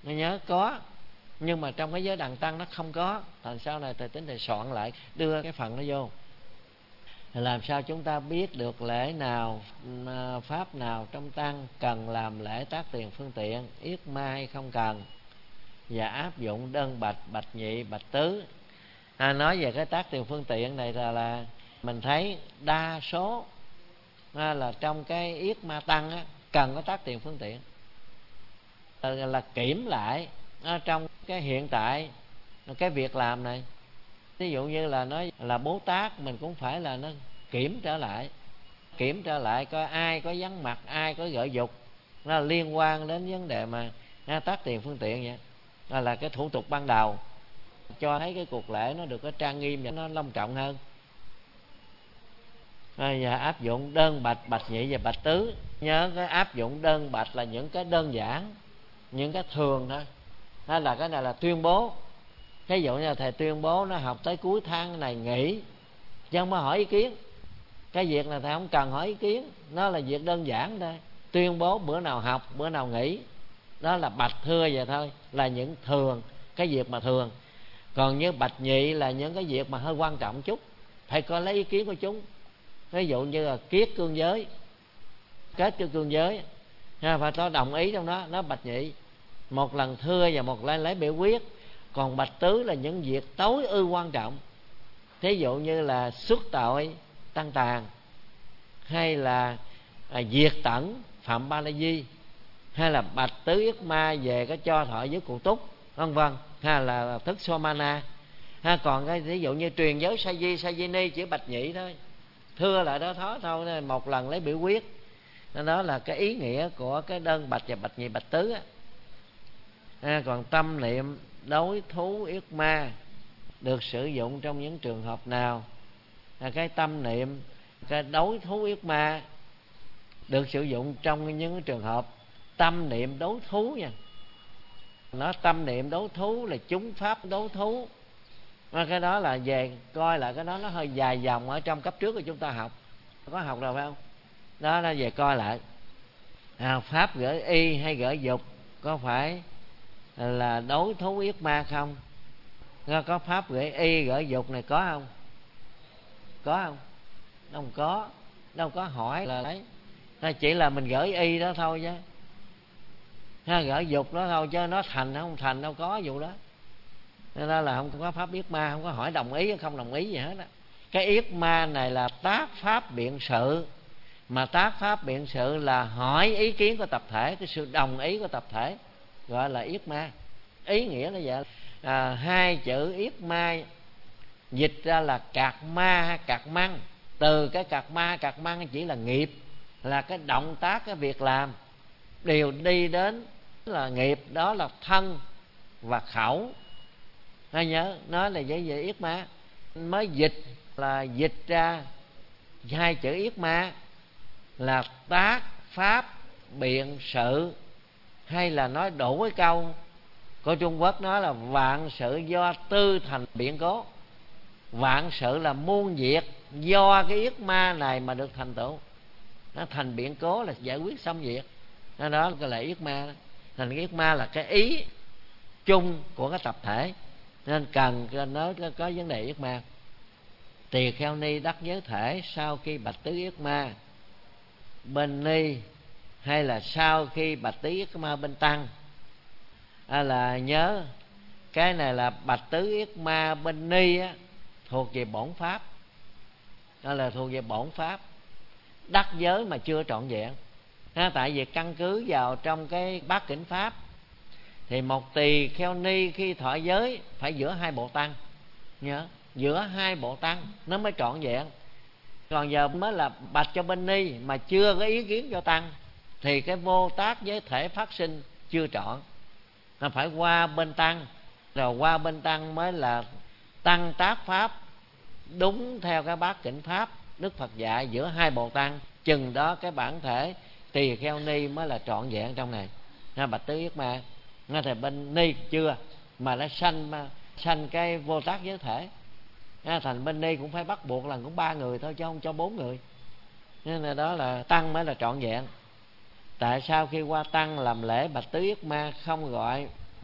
Speaker 1: Nó nhớ có, nhưng mà trong cái giới đàn tăng nó không có. Thành sau này thầy tính thầy soạn lại, đưa cái phần nó vô. Làm sao chúng ta biết được lễ nào, pháp nào trong tăng cần làm lễ tác tiền phương tiện, yết ma hay không cần, và áp dụng đơn bạch, bạch nhị, bạch tứ. Nói về cái tác tiền phương tiện này là mình thấy đa số là trong cái yết ma tăng á, cần có tác tiền phương tiện, là kiểm lại trong cái hiện tại cái việc làm này. Ví dụ như là nói là Bố Tát, mình cũng phải là nó kiểm trở lại coi ai có vắng mặt, ai có gợi dục, nó liên quan đến vấn đề mà tác tiền phương tiện vậy. Đó là cái thủ tục ban đầu, cho thấy cái cuộc lễ nó được có trang nghiêm và nó long trọng hơn. Và áp dụng đơn bạch, bạch nhị và bạch tứ. Nhớ cái áp dụng đơn bạch là những cái đơn giản, những cái thường thôi. Hay là cái này là tuyên bố. Ví dụ như là thầy tuyên bố nó học tới cuối tháng này nghỉ, chứ không có hỏi ý kiến. Cái việc này thầy không cần hỏi ý kiến, nó là việc đơn giản thôi. Tuyên bố bữa nào học, bữa nào nghỉ, đó là bạch thưa vậy thôi, là những thường, cái việc mà thường. Còn như bạch nhị là những cái việc mà hơi quan trọng chút, phải coi lấy ý kiến của chúng. Ví dụ như là kiết cương giới, kết cho cương giới, phải có đồng ý trong đó, nó bạch nhị. Một lần thưa và một lần lấy biểu quyết. Còn bạch tứ là những việc tối ưu quan trọng. Thí dụ như là xuất tội tăng tàn, hay là diệt tẩn phạm ba la di, hay là bạch tứ yết ma về cái cho thọ với cụ túc, vân vân, hay là thức somana. Còn cái ví dụ như truyền giới sa di ni chỉ bạch nhị thôi, thưa lại đó thôi, một lần lấy biểu quyết. Đó là cái ý nghĩa của cái đơn bạch và bạch nhị, bạch tứ. Còn tâm niệm đối thú yết ma được sử dụng trong những trường hợp nào? Cái tâm niệm, cái đối thú yết ma được sử dụng trong những trường hợp tâm niệm đối thú nha. Nó tâm niệm đối thú là chúng pháp đối thú. Cái đó là về coi lại cái đó nó hơi dài dòng ở trong cấp trước của chúng ta học. Có học rồi phải không? Đó là về coi lại. Pháp gửi y hay gửi dục có phải là đối thú yết ma không? Có pháp gửi y gửi dục này có không? Có không? Đâu có hỏi là lấy. Chỉ là mình gửi y đó thôi chứ. Gửi dục đó thôi chứ nó thành không thành đâu có vụ đó. Nên là không có pháp yết ma, không có hỏi đồng ý hay không đồng ý gì hết á. Cái yết ma này là tác pháp biện sự. Mà tác pháp biện sự là hỏi ý kiến của tập thể, cái sự đồng ý của tập thể, gọi là yết ma. Ý nghĩa là vậy. Hai chữ yết ma dịch ra là cạc ma hay cạc măng. Từ cái cạc măng chỉ là nghiệp, là cái động tác, cái việc làm đều đi đến là nghiệp, đó là thân và khẩu. Hay nhớ nói là vậy yết ma. Mới dịch là dịch ra hai chữ yết ma là tác pháp biện sự, hay là nói đủ cái câu của Trung Quốc nói là vạn sự do tư thành biện cố. Vạn sự là muôn việc do cái yết ma này mà được thành tựu. Nó thành biện cố là giải quyết xong việc. Đó gọi là yết ma. Thành yết ma là cái ý chung của cái tập thể, nên cần nói có vấn đề yết ma. Tỳ kheo ni đắc giới thể sau khi bạch tứ yết ma bên ni, hay là sau khi bạch tứ yết ma bên tăng? Là nhớ cái này là bạch tứ yết ma bên ni á, thuộc về bổn pháp. Đó là thuộc về bổn pháp, đắc giới mà chưa trọn vẹn. Tại vì căn cứ vào trong cái bát kỉnh pháp thì một tỳ kheo ni khi thọ giới phải giữa hai bộ tăng. Nhớ, giữa hai bộ tăng nó mới trọn vẹn. Còn giờ mới là bạch cho bên ni mà chưa có ý kiến cho tăng thì cái vô tác giới thể phát sinh chưa trọn. Nó phải qua bên tăng, rồi qua bên tăng mới là tăng tác pháp đúng theo cái bát kỉnh pháp Đức Phật dạy giữa hai bộ tăng. Chừng đó cái bản thể tỳ kheo ni mới là trọn vẹn trong này. Bạch tứ yết ma nó thì bên ni chưa, mà nó sanh cái vô tác giới thể. Thành bên ni cũng phải bắt buộc là cũng 3 người thôi, chứ không cho 4 người. Nên là đó là tăng mới là trọn vẹn. Tại sao khi qua tăng làm lễ bạch tứ yết ma không gọi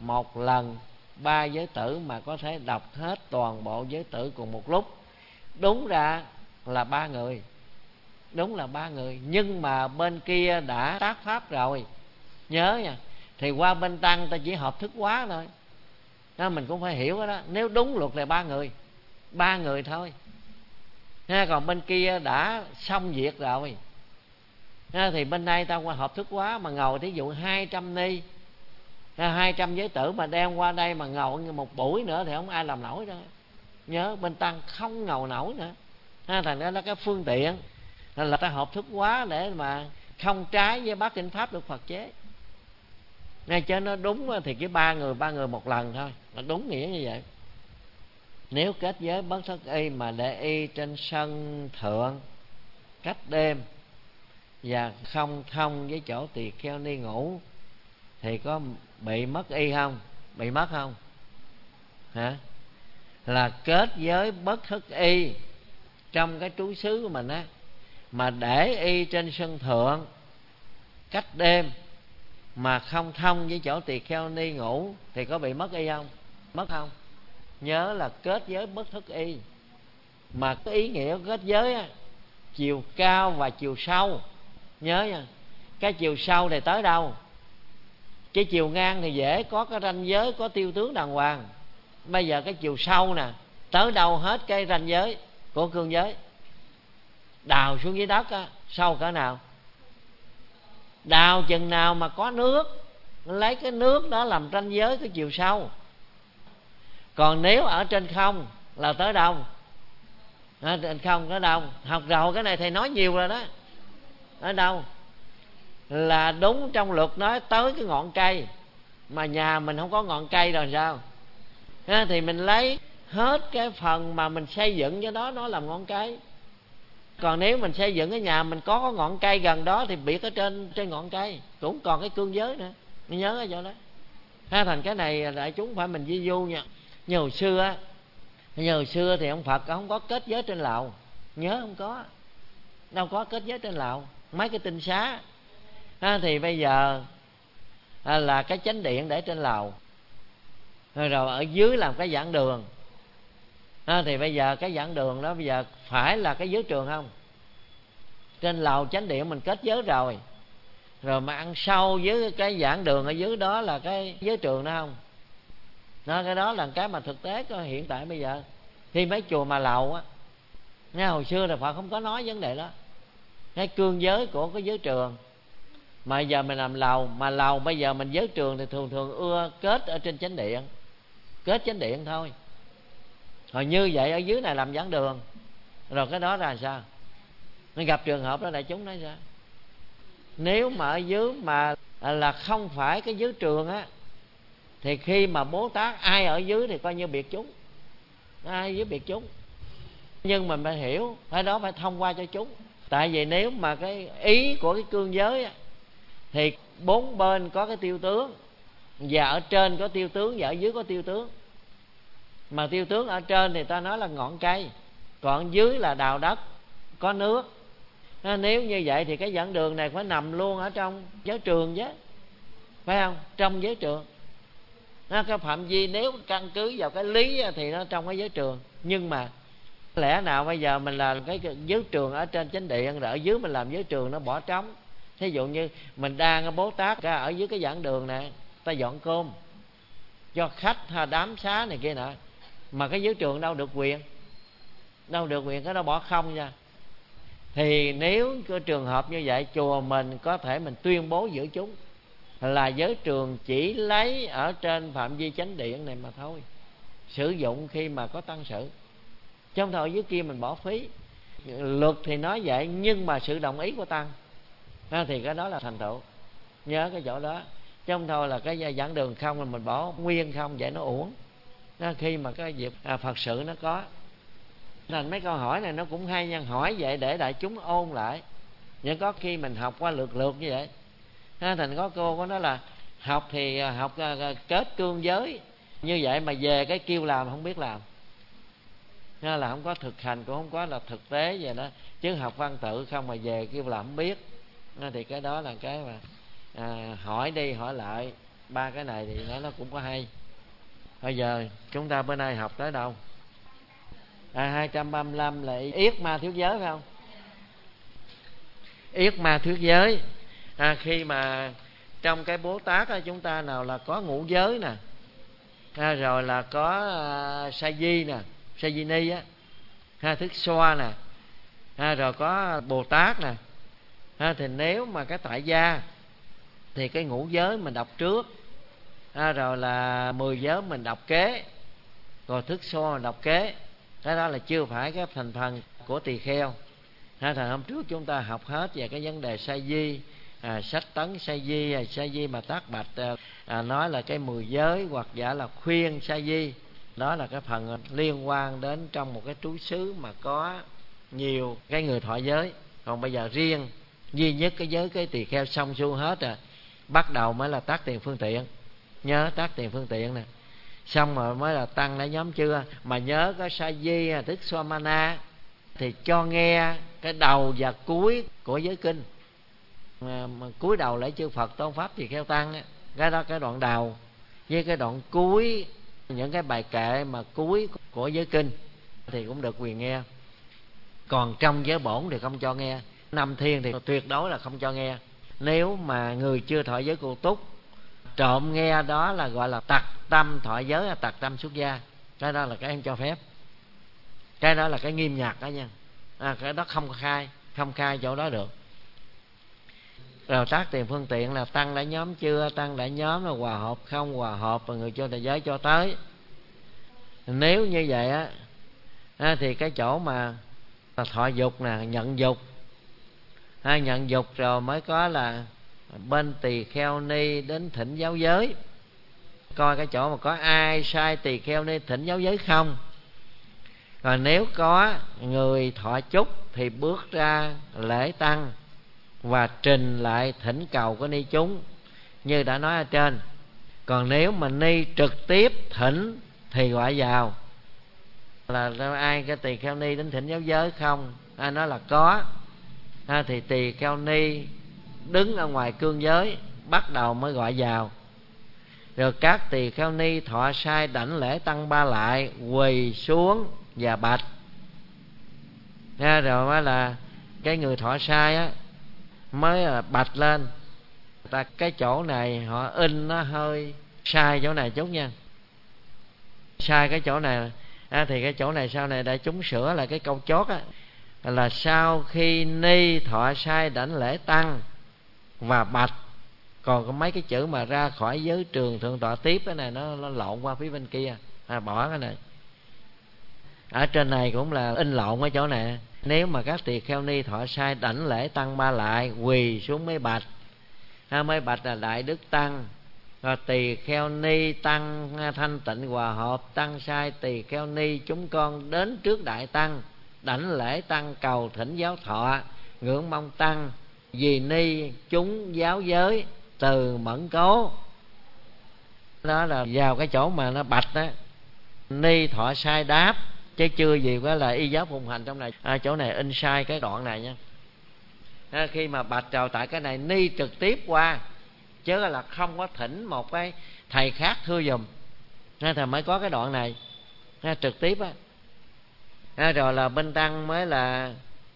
Speaker 1: một lần 3 giới tử mà có thể đọc hết toàn bộ giới tử cùng một lúc. Đúng ra là 3 người, đúng là 3 người, nhưng mà bên kia đã tác pháp rồi, nhớ nha. Thì qua bên tăng ta chỉ hợp thức hóa thôi đó, mình cũng phải hiểu đó. Nếu đúng luật là 3 người thôi ha. Còn bên kia đã xong việc rồi ha, thì bên đây ta qua hợp thức hóa mà ngồi, thí dụ 200 ni, 200 giới tử mà đem qua đây mà ngồi một buổi nữa thì không ai làm nổi đâu. Nhớ bên tăng không ngồi nổi nữa ha. Thành ra là cái phương tiện là ta hợp thức hóa để mà không trái với bát kinh pháp được Phật chế. Ngay cho nó đúng thì cái 3 người một lần thôi, là đúng nghĩa như vậy. Nếu kết giới bất thất y mà để y trên sân thượng cách đêm và không thông với chỗ tỳ kheo ni ngủ thì có bị mất y không? Bị mất không hả? Là kết giới bất thất y trong cái trú xứ của mình á, mà để y trên sân thượng cách đêm mà không thông với chỗ tỳ kheo ni ngủ thì có bị mất y không? Mất không? Nhớ là kết giới bất thất y. Mà cái ý nghĩa của kết giới á, chiều cao và chiều sâu. Nhớ nha, cái chiều sâu thì tới đâu? Cái chiều ngang thì dễ có cái ranh giới, có tiêu tướng đàng hoàng. Bây giờ cái chiều sâu nè, tới đâu hết cái ranh giới của cương giới? Đào xuống dưới đất á, sâu cỡ nào? Đào chừng nào mà có nước, lấy cái nước đó làm ranh giới cái chiều sâu. Còn nếu ở trên không là tới đâu? Trên không tới đâu? Học rồi cái này thầy nói nhiều rồi đó. Ở đâu? Là đúng trong luật nói tới cái ngọn cây. Mà nhà mình không có ngọn cây rồi sao? Thì mình lấy hết cái phần mà mình xây dựng cho đó, nó làm ngọn cây. Còn nếu mình xây dựng cái nhà mình có ngọn cây gần đó thì biệt ở trên ngọn cây, cũng còn cái cương giới nữa. Mình nhớ cái chỗ đó. Thành cái này đại chúng phải mình vi vu nha. Như hồi xưa thì ông Phật không có kết giới trên lầu. Nhớ không có. Đâu có kết giới trên lầu. Mấy cái tinh xá thì bây giờ là cái chánh điện để trên lầu, rồi ở dưới làm cái giảng đường. Thì bây giờ cái giảng đường đó bây giờ phải là cái giới trường không? Trên lầu chánh điện mình kết giới rồi, rồi mà ăn sâu với cái giảng đường ở dưới đó là cái giới trường đó không? Đó, cái đó là cái mà thực tế có hiện tại bây giờ. Thì mấy chùa mà lầu á, nghe hồi xưa là Phật không có nói vấn đề đó. Cái cương giới của cái giới trường. Mà giờ mình làm lầu, mà lầu bây giờ mình giới trường thì thường ưa kết ở trên chánh điện. Kết chánh điện thôi. Hồi như vậy ở dưới này làm giảng đường, rồi cái đó là sao? Nó gặp trường hợp đó đại chúng nói sao? Nếu mà ở dưới mà là không phải cái giới trường á, thì khi mà Bố Tát ai ở dưới thì coi như biệt chúng, ai dưới biệt chúng. Nhưng mình phải hiểu, phải đó phải thông qua cho chúng. Tại vì nếu mà cái ý của cái cương giới á, thì 4 bên có cái tiêu tướng, và ở trên có tiêu tướng và ở dưới có tiêu tướng. Mà tiêu tướng ở trên thì ta nói là ngọn cây, còn dưới là đào đất có nước. Nếu như vậy thì cái giảng đường này phải nằm luôn ở trong giới trường chứ, phải không? Trong giới trường. Cái phạm vi nếu căn cứ vào cái lý thì nó trong cái giới trường. Nhưng mà lẽ nào bây giờ mình làm cái giới trường ở trên chánh điện, rồi ở dưới mình làm giới trường nó bỏ trống. Thí dụ như mình đang Bố Tát ở dưới cái giảng đường này, ta dọn cơm cho khách đám xá này kia nọ, mà cái giới trường đâu được quyền, cái đó bỏ không nha. Thì nếu cái trường hợp như vậy, chùa mình có thể mình tuyên bố giữa chúng là giới trường chỉ lấy ở trên phạm vi chánh điện này mà thôi, sử dụng khi mà có tăng sự, chứ không thôi ở dưới kia mình bỏ phí. Luật thì nói vậy, nhưng mà sự đồng ý của tăng thì cái đó là thành tựu. Nhớ cái chỗ đó, chứ không thôi là cái giảng đường không là mình bỏ nguyên không, vậy nó uổng. Khi mà cái dịp Phật sự nó có. Nên mấy câu hỏi này nó cũng hay nha, hỏi vậy để đại chúng ôn lại. Nhưng có khi mình học qua lượt như vậy. Thành có cô có nói là học thì học kết cương giới như vậy, mà về cái kêu làm không biết làm, là không có thực hành, cũng không có là thực tế vậy đó. Chứ học văn tự không mà về kêu làm không biết, thì cái đó là cái mà hỏi đi hỏi lại ba cái này thì nó cũng có hay. Bây giờ chúng ta bữa nay học tới đâu? 235 là yết ma thuyết giới phải không? Yết ma thuyết giới. Khi mà trong cái Bố Tát đó, chúng ta nào là có ngũ giới nè, rồi là có sa di nè, sa di ni á, thức xoa nè, rồi có Bồ Tát nè, thì nếu mà cái tại gia thì cái ngũ giới mình đọc trước, rồi là 10 giới mình đọc kế, rồi thức xoa mình đọc kế. Cái đó là chưa phải cái thành phần của tỳ kheo. Thời hôm trước chúng ta học hết về cái vấn đề sa di, sách tấn sa di mà Tác Bạch nói là cái 10 giới, hoặc giả là khuyên sa di. Đó là cái phần liên quan đến trong một cái trú xứ mà có nhiều cái người thọ giới. Còn bây giờ riêng duy nhất cái giới cái tỳ kheo xong xuôi hết rồi, bắt đầu mới là tác tiền phương tiện. Nhớ tác tiền phương tiện nè, xong rồi mới là tăng đã nhóm chưa. Mà nhớ có sa di tức Swamana thì cho nghe cái đầu và cuối của giới kinh, mà cuối đầu lễ chư Phật tôn pháp tỳ kheo tăng á, cái đó cái đoạn đầu với cái đoạn cuối những cái bài kệ mà cuối của giới kinh thì cũng được quyền nghe. Còn trong giới bổn thì không cho nghe. Năm thiên thì tuyệt đối là không cho nghe. Nếu mà người chưa thọ giới cụ túc trộm nghe, đó là gọi là tặc tâm thọ giới, là tặc tâm xuất gia. Cái đó là cái em cho phép, cái đó là cái nghiêm nhặt đó nha. Cái đó không khai chỗ đó được. Rồi tác tiền phương tiện là tăng đã nhóm chưa, tăng đã nhóm là hòa hợp không hòa hợp, và người cho đại giới cho tới. Nếu như vậy á thì cái chỗ mà thọ dục nè, nhận dục, nhận dục rồi mới có là bên tỳ kheo ni đến thỉnh giáo giới, coi cái chỗ mà có ai sai tỳ kheo ni thỉnh giáo giới không. Rồi nếu có người thọ chúc thì bước ra lễ tăng và trình lại thỉnh cầu của ni chúng như đã nói ở trên. Còn nếu mà ni trực tiếp thỉnh thì gọi vào là ai cái tỳ kheo ni đến thỉnh giáo giới không. Ai nói là có, thì tỳ kheo ni đứng ở ngoài cương giới bắt đầu mới gọi vào. Rồi các tỳ kheo ni thọ sai đảnh lễ tăng ba lại, quỳ xuống và bạch. Rồi mới là cái người thọ sai á mới bạch lên. Cái chỗ này họ in nó hơi sai chỗ này chút nha, sai cái chỗ này. Thì cái chỗ này sau này đại chúng sửa lại cái câu chót á, là sau khi ni thọ sai đảnh lễ tăng và bạch. Còn có mấy cái chữ mà ra khỏi giới trường thượng tọa tiếp, cái này nó lộn qua phía bên kia, bỏ cái này. Ở trên này cũng là in lộn ở chỗ này. Nếu mà các tỳ kheo ni thọ sai đảnh lễ tăng ba lại, quỳ xuống mới bạch. Mới bạch là đại đức tăng. Rồi tỳ kheo ni tăng thanh tịnh hòa hợp, tăng sai tỳ kheo ni chúng con đến trước đại tăng, đảnh lễ tăng cầu thỉnh giáo thọ, ngưỡng mong tăng vì ni chúng giáo giới từ mẫn cố. Đó là vào cái chỗ mà nó bạch đó, ni thọ sai đáp, chứ chưa gì có là y giáo phụng hành trong này. Chỗ này in sai cái đoạn này nha. Khi mà bạch rồi tại cái này ni trực tiếp qua, chứ là không có thỉnh một cái thầy khác thưa dùm, thì mới có cái đoạn này trực tiếp á. Rồi là bên tăng mới là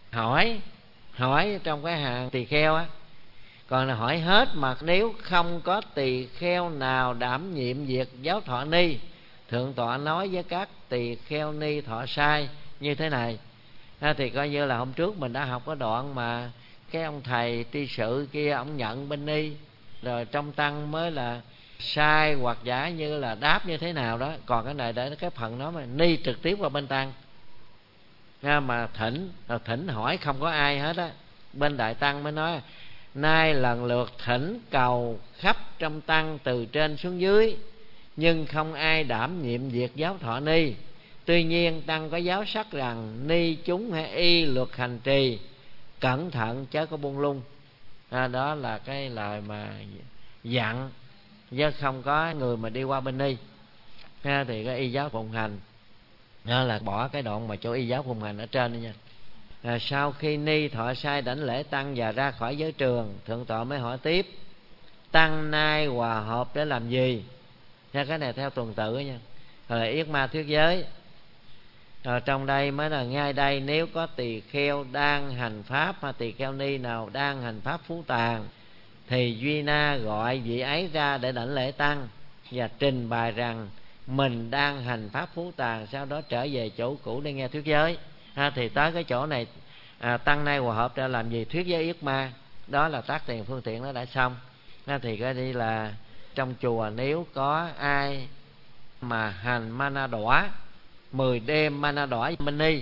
Speaker 1: hỏi trong cái hàng tỳ kheo á. Còn là hỏi hết, mà nếu không có tỳ kheo nào đảm nhiệm việc giáo thọ ni, thượng tọa nói với các tỳ kheo ni thọ sai như thế này. Thì coi như là hôm trước mình đã học cái đoạn mà cái ông thầy tri sự kia ông nhận bên ni, rồi trong tăng mới là sai hoặc giả như là đáp như thế nào đó. Còn cái này để cái phần đó mà ni trực tiếp qua bên tăng, mà thỉnh hỏi không có ai hết á. Bên đại tăng mới nói nay lần lượt thỉnh cầu khắp trong tăng từ trên xuống dưới, nhưng không ai đảm nhiệm việc giáo thọ ni. Tuy nhiên tăng có giáo sắc rằng ni chúng hãy y luật hành trì, cẩn thận chớ có buông lung. Đó là cái lời mà dặn, chứ không có người mà đi qua bên ni. Thì cái y giáo phụng hành đó là bỏ cái đoạn mà chỗ y giáo phụng hành ở trên đó nha. Sau khi ni thọ sai đảnh lễ tăng và ra khỏi giới trường, thượng tọa mới hỏi tiếp tăng nai hòa hợp để làm gì nha. Cái này theo tuần tự nha. Rồi là yết ma thuyết giới. Rồi trong đây mới là ngay đây, nếu có tỳ kheo đang hành pháp mà tỳ kheo ni nào đang hành pháp phú tàn, thì Duy Na gọi vị ấy ra để đảnh lễ tăng và trình bày rằng mình đang hành pháp phú tàn, sau đó trở về chỗ cũ để nghe thuyết giới. Thì tới cái chỗ này tăng nay hòa hợp để làm gì? Thuyết giới yết ma. Đó là tác tiền phương tiện nó đã xong. Thì cái đi là trong chùa nếu có ai mà hành mana đỏ 10 đêm mana đỏ bên ni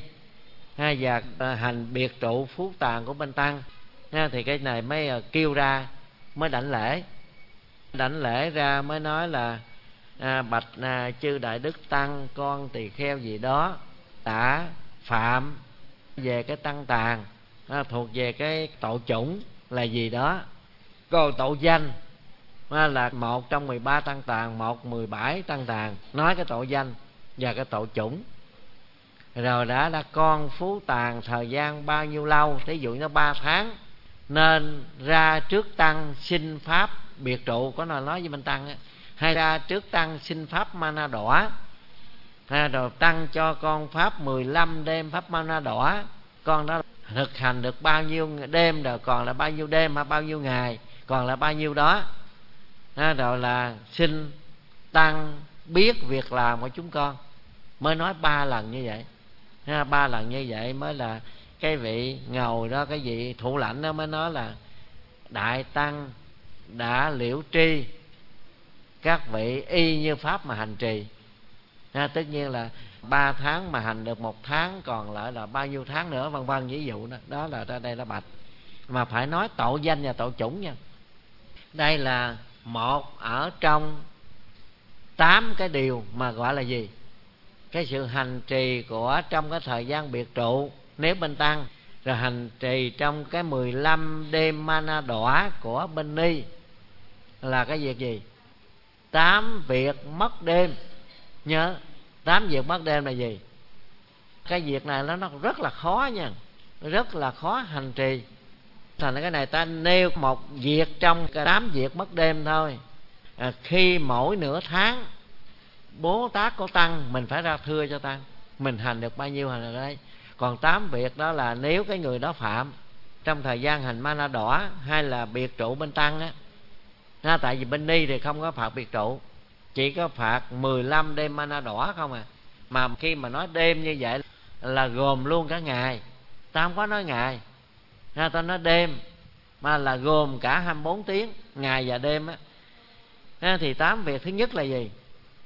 Speaker 1: và hành biệt trụ phú tàn của bên tăng, thì cái này mới kêu ra, mới đảnh lễ. Đảnh lễ ra mới nói là bạch chư đại đức tăng, con tỳ kheo gì đó đã phạm về cái tăng tàn, thuộc về cái tội chủng là gì đó. Còn tội danh là một trong 13 tăng tàn, 17 tăng tàn, nói cái tội danh và cái tội chủng. Rồi đã con phú tàn thời gian bao nhiêu lâu, thí dụ nó 3 tháng, nên ra trước tăng xin pháp biệt trụ, có nói với bên tăng á, hay ra trước tăng xin pháp mana đỏ, rồi tăng cho con pháp 15 đêm pháp mana đỏ. Con đó thực hành được bao nhiêu đêm, rồi còn là bao nhiêu đêm hay bao nhiêu ngày, còn là bao nhiêu đó. Rồi là xin tăng biết việc làm của chúng con. Mới nói 3 lần như vậy. 3 lần như vậy mới là cái vị ngầu đó, cái vị thủ lãnh đó mới nói là đại tăng đã liễu tri các vị y như pháp mà hành trì. Tất nhiên là 3 tháng mà hành được 1 tháng, còn lại là bao nhiêu tháng nữa, vân vân, ví dụ đó. Đó là ra đây là bạch. Mà phải nói tội danh và tội chủng nha. Đây là một ở trong 8 cái điều mà gọi là gì? Cái sự hành trì của trong cái thời gian biệt trụ nếu bên tăng, rồi hành trì trong cái 15 đêm mana đỏ của bên ni là cái việc gì? 8 việc mất đêm. Nhớ 8 việc mất đêm là gì? Cái việc này nó rất là khó nha, rất là khó hành trì. Thành ra cái này ta nêu một việc trong cái 8 việc mất đêm thôi. Khi mỗi nửa tháng Bố Tát có tăng, mình phải ra thưa cho tăng, mình hành được bao nhiêu hành được đấy. Còn 8 việc đó là nếu cái người đó phạm trong thời gian hành mana đỏ hay là biệt trụ bên tăng á. Tại vì bên ni thì không có phạt biệt trụ, chỉ có phạt 15 đêm mana đỏ không à. Mà khi mà nói đêm như vậy là gồm luôn cả ngày, ta không có nói ngày, ta nói đêm, mà là gồm cả 24 tiếng ngày và đêm á. Thì 8 việc thứ nhất là gì?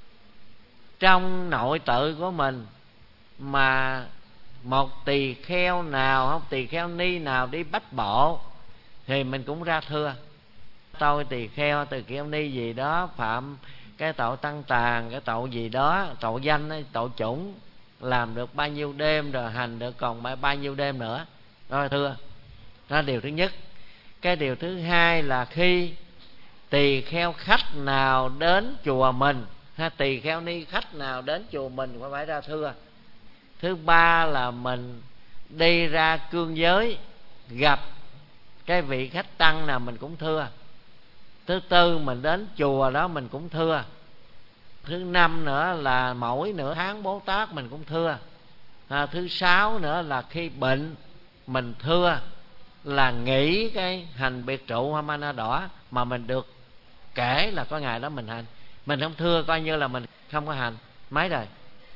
Speaker 1: Trong nội tự của mình mà một tỳ kheo nào, không tỳ kheo ni nào đi bách bộ thì mình cũng ra thưa. Tôi tỳ kheo ni gì đó phạm cái tội tăng tàn, cái tội gì đó, tội danh, tội chủng, làm được bao nhiêu đêm, rồi hành được còn bao nhiêu đêm nữa, rồi thưa. Đó là điều thứ nhất. Cái điều thứ hai là khi tỳ kheo khách nào đến chùa mình, tỳ kheo ni khách nào đến chùa mình phải ra thưa. Thứ ba là mình đi ra cương giới gặp cái vị khách tăng nào mình cũng thưa. Thứ tư mình đến chùa đó mình cũng thưa. Thứ năm nữa là mỗi nửa tháng Bố Tát mình cũng thưa. Thứ sáu nữa là khi bệnh mình thưa, là nghỉ cái hành biệt trụ hoa mana đỏ mà mình được kể là có ngày đó mình hành. Mình không thưa coi như là mình không có hành. Mấy rồi?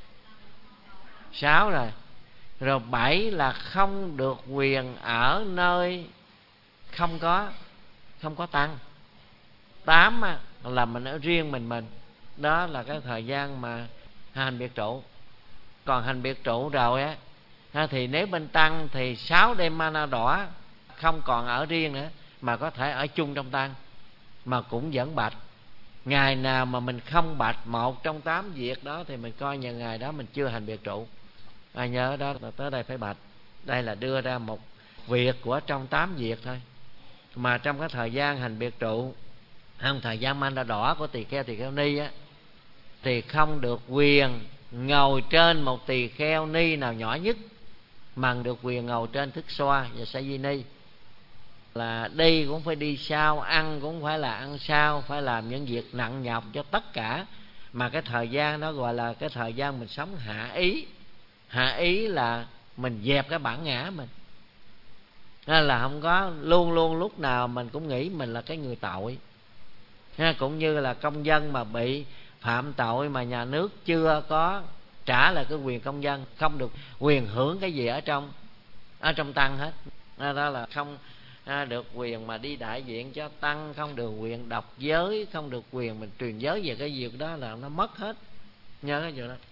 Speaker 1: 6 rồi. Rồi 7 là không được quyền ở nơi không có tăng. 8 là mình ở riêng mình. Đó là cái thời gian mà hành biệt trụ. Còn hành biệt trụ rồi thì nếu bên tăng thì 6 đêm mana đỏ không còn ở riêng nữa, mà có thể ở chung trong tăng, mà cũng vẫn bạch. Ngày nào mà mình không bạch một trong 8 việc đó thì mình coi như ngày đó mình chưa hành biệt trụ. Nhớ đó, tới đây phải bạch. Đây là đưa ra một việc của trong 8 việc thôi. Mà trong cái thời gian hành biệt trụ, không thời gian mana đỏ của tỳ kheo ni thì không được quyền ngồi trên một tỳ kheo ni nào nhỏ nhất, mà được quyền ngồi trên thức xoa và sa di ni. là đi cũng phải đi sao, ăn cũng phải là ăn sao, phải làm những việc nặng nhọc cho tất cả. Mà cái thời gian đó gọi là cái thời gian mình sống hạ ý. Hạ ý là mình dẹp cái bản ngã mình, nên là không có luôn luôn lúc nào mình cũng nghĩ mình là cái người tội. Cũng như là công dân mà bị phạm tội mà nhà nước chưa có trả lại cái quyền công dân, không được quyền hưởng cái gì ở trong tăng hết. Đó là không được quyền mà đi đại diện cho tăng, không được quyền đọc giới, không được quyền mình truyền giới về cái việc đó, là nó mất hết. Nhớ cái chuyện đó.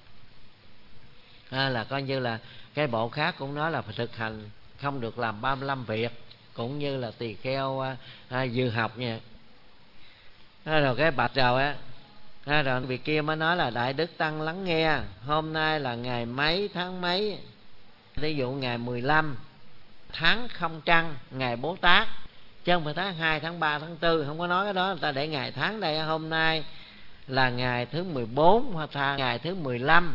Speaker 1: Là coi như là cái bộ khác cũng nói là phải thực hành không được làm 35 việc, cũng như là tỳ kheo dự học nha. Rồi cái bạch rồi á, rồi việc kia mới nói là đại đức tăng lắng nghe, hôm nay là ngày mấy tháng mấy, ví dụ ngày 15 tháng không trăng, ngày Bố Tát, chứ không phải tháng 2, tháng 3, tháng 4, không có nói cái đó. Người ta để ngày tháng đây, hôm nay là ngày thứ 14 hoặc là ngày thứ 15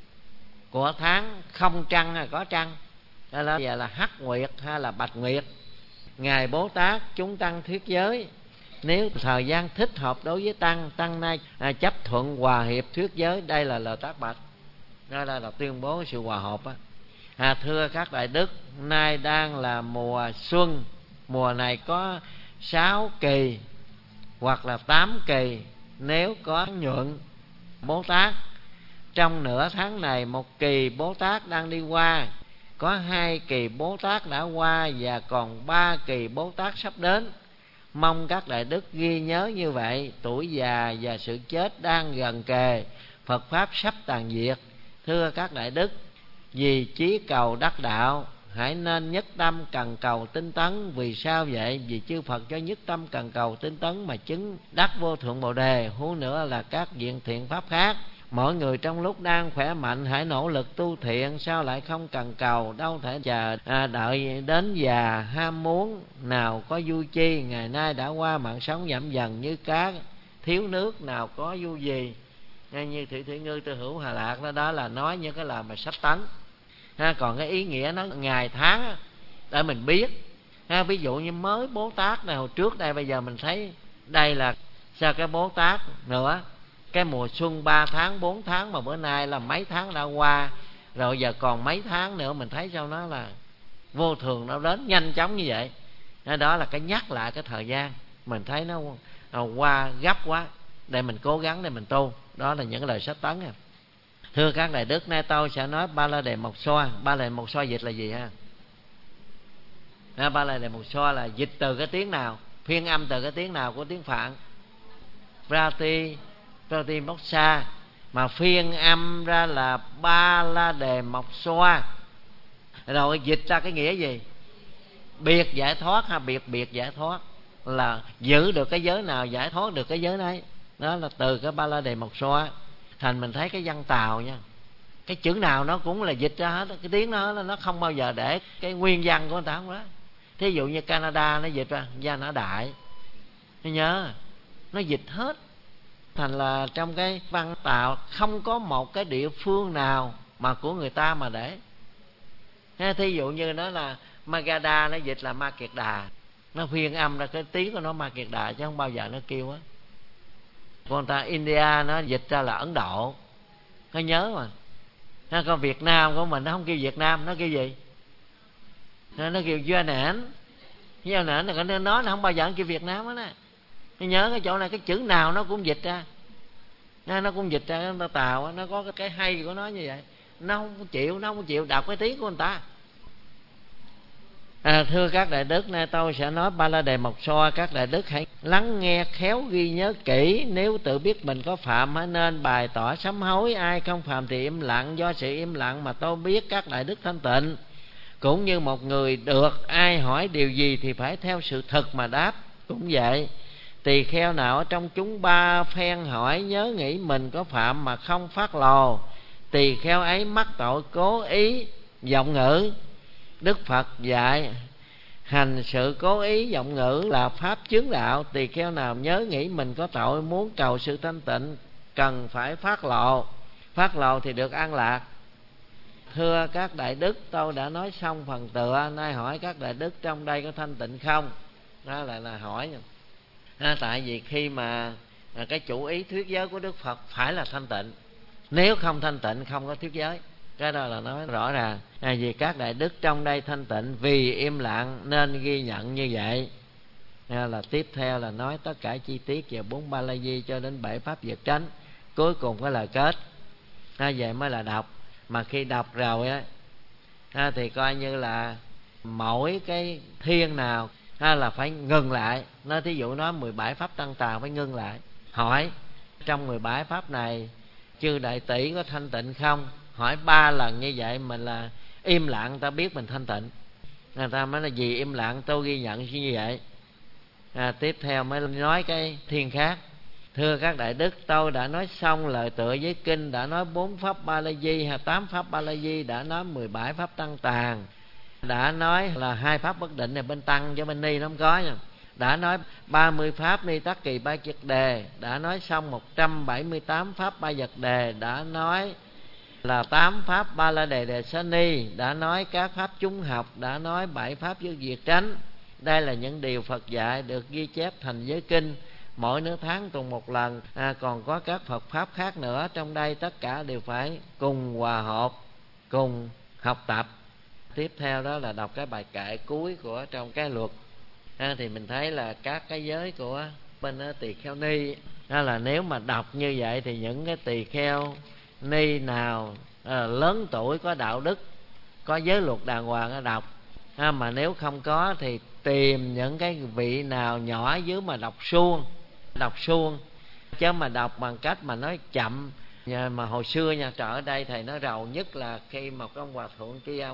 Speaker 1: của tháng không trăng hay có trăng. Đó là giờ là hắc nguyệt hay là bạch nguyệt. Ngài Bố Tát chúng tăng thuyết giới, nếu thời gian thích hợp đối với tăng nay chấp thuận hòa hiệp thuyết giới. Đây là lời tác bạch, đó là tuyên bố sự hòa hợp á. Thưa các đại đức, nay đang là mùa xuân, mùa này có 6 kỳ hoặc là 8 kỳ, nếu có nhuận Bố Tát. Trong nửa tháng này, một kỳ Bố Tát đang đi qua, có 2 kỳ Bố Tát đã qua và còn 3 kỳ Bố Tát sắp đến. Mong các đại đức ghi nhớ như vậy. Tuổi già và sự chết đang gần kề, Phật pháp sắp tàn diệt. Thưa các đại đức, vì chí cầu đắc đạo, hãy nên nhất tâm cần cầu tinh tấn. Vì sao vậy? Vì chư Phật cho nhất tâm cần cầu tinh tấn mà chứng đắc vô thượng bồ đề. Huống nữa là các viện thiện pháp khác. Mọi người trong lúc đang khỏe mạnh hãy nỗ lực tu thiện, sao lại không cần cầu? Đâu thể chờ đợi đến già ham muốn, nào có vui chi. Ngày nay đã qua, mạng sống giảm dần như cá thiếu nước, nào có vui gì. Như Thủy Ngư Tư Hữu Hà Lạc đó là nói những cái lời mà sách tấn. Còn cái ý nghĩa nó ngày tháng để mình biết. Ví dụ như mới Bố Tát này hồi trước đây, bây giờ mình thấy đây là sao cái Bố Tát nữa. Cái mùa xuân 3 tháng 4 tháng, mà bữa nay là mấy tháng đã qua rồi, giờ còn mấy tháng nữa. Mình thấy sao nó là vô thường, nó đến nhanh chóng như vậy. Đó là cái nhắc lại cái thời gian. Mình thấy nó qua gấp quá, để mình cố gắng để mình tu. Đó là những lời sách tấn. Thưa các đại đức, nay tôi sẽ nói Ba La Đề Mộc Xoa. Ba La Đề Mộc Xoa dịch là gì ha? Ba La Đề Mộc Xoa là dịch từ cái tiếng nào, phiên âm từ cái tiếng nào của tiếng Phạn? Prati Moksa, mà phiên âm ra là Ba La Đề Mộc Xoa. Rồi dịch ra cái nghĩa gì? Biệt giải thoát ha, biệt giải thoát là giữ được cái giới nào giải thoát được cái giới đấy. Đó là từ cái Ba La Đề Mộc Xoa. Thành mình thấy cái văn Tàu nha, cái chữ nào nó cũng là dịch ra hết. Cái tiếng nó không bao giờ để cái nguyên văn của người ta không đó. Thí dụ như Canada nó dịch ra Gia Nã Đại, nó nhớ nó dịch hết. Thành là trong cái văn Tàu không có một cái địa phương nào mà của người ta mà để. Thí dụ như nó là Magadha, nó dịch là Ma Kiệt Đà, nó phiên âm ra cái tiếng của nó Ma Kiệt Đà, chứ không bao giờ nó kêu á. Còn ta India nó dịch ra là Ấn Độ, nó nhớ mà. Còn Việt Nam của mình nó không kêu Việt Nam, nó kêu gì? Nó kêu Gia Nản. Gia Nản là cái nó không bao giờ nó kêu Việt Nam hết á. Nó nhớ cái chỗ này, cái chữ nào nó cũng dịch ra. Nó cũng dịch ra. Nó Tàu nó có cái hay của nó như vậy. Nó không chịu đọc cái tiếng của người ta. Thưa các đại đức, nay tôi sẽ nói Ba La Đề Mộc Xoa. Các đại đức hãy lắng nghe khéo, ghi nhớ kỹ. Nếu tự biết mình có phạm hãy nên bày tỏ sám hối. Ai không phạm thì im lặng. Do sự im lặng mà tôi biết các đại đức thanh tịnh. Cũng như một người được ai hỏi điều gì thì phải theo sự thực mà đáp. Cũng vậy, tỳ kheo nào ở trong chúng ba phen hỏi nhớ nghĩ mình có phạm mà không phát lồ, tỳ kheo ấy mắc tội cố ý vọng ngữ. Đức Phật dạy hành sự cố ý vọng ngữ là pháp chướng đạo. Tỳ kheo nào nhớ nghĩ mình có tội, muốn cầu sự thanh tịnh, cần phải phát lộ. Phát lộ thì được an lạc. Thưa các đại đức, tôi đã nói xong phần tựa. Nay hỏi các đại đức trong đây có thanh tịnh không? đó là hỏi. Tại vì khi mà cái chủ ý thuyết giới của Đức Phật phải là thanh tịnh, nếu không thanh tịnh không có thuyết giới. Cái đó là nói rõ ràng. Vì các đại đức trong đây thanh tịnh, vì im lặng nên ghi nhận như vậy. Là tiếp theo là nói tất cả chi tiết về 4 ba la di cho đến 7 pháp diệt tránh. Cuối cùng cái lời kết. Vậy mới là đọc. Mà khi đọc rồi thì coi như là mỗi cái thiên nào là phải ngừng lại. Nói thí dụ nói 17 pháp tăng tàng phải ngừng lại, hỏi trong 17 pháp này chư đại tỷ có thanh tịnh không? Hỏi 3 lần như vậy mình là im lặng, ta biết mình thanh tịnh. Người ta mới là vì im lặng tôi ghi nhận như vậy. Tiếp theo mới nói cái thiên khác. Thưa các đại đức, tôi đã nói xong lời tựa với kinh, đã nói 4 pháp ba la di hay 8 pháp ba la di, đã nói 17 pháp tăng tàng, đã nói là 2 pháp bất định này bên tăng chứ bên ni nó không có nha. Đã nói 30 pháp ni tắc kỳ ba vật đề, đã nói xong 178 pháp ba vật đề, đã nói là 8 pháp ba la đề đề sa ni, đã nói các pháp chúng học, đã nói 7 pháp vô diệt tránh. Đây là những điều Phật dạy được ghi chép thành giới kinh, mỗi nửa tháng tụng một lần. Còn có các Phật pháp khác nữa, trong đây tất cả đều phải cùng hòa hợp, cùng học tập. Tiếp theo đó là đọc cái bài kệ cuối của trong cái luật. Thì mình thấy là các cái giới của bên tỳ kheo ni, là nếu mà đọc như vậy thì những cái tỳ kheo ni nào lớn tuổi, có đạo đức, có giới luật đàng hoàng đọc. Mà nếu không có thì tìm những cái vị nào nhỏ dưới mà đọc suông, chứ mà đọc bằng cách mà nói chậm. Mà hồi xưa nha, trời, ở đây thầy nói rầu nhất là khi một ông hòa thượng kia ông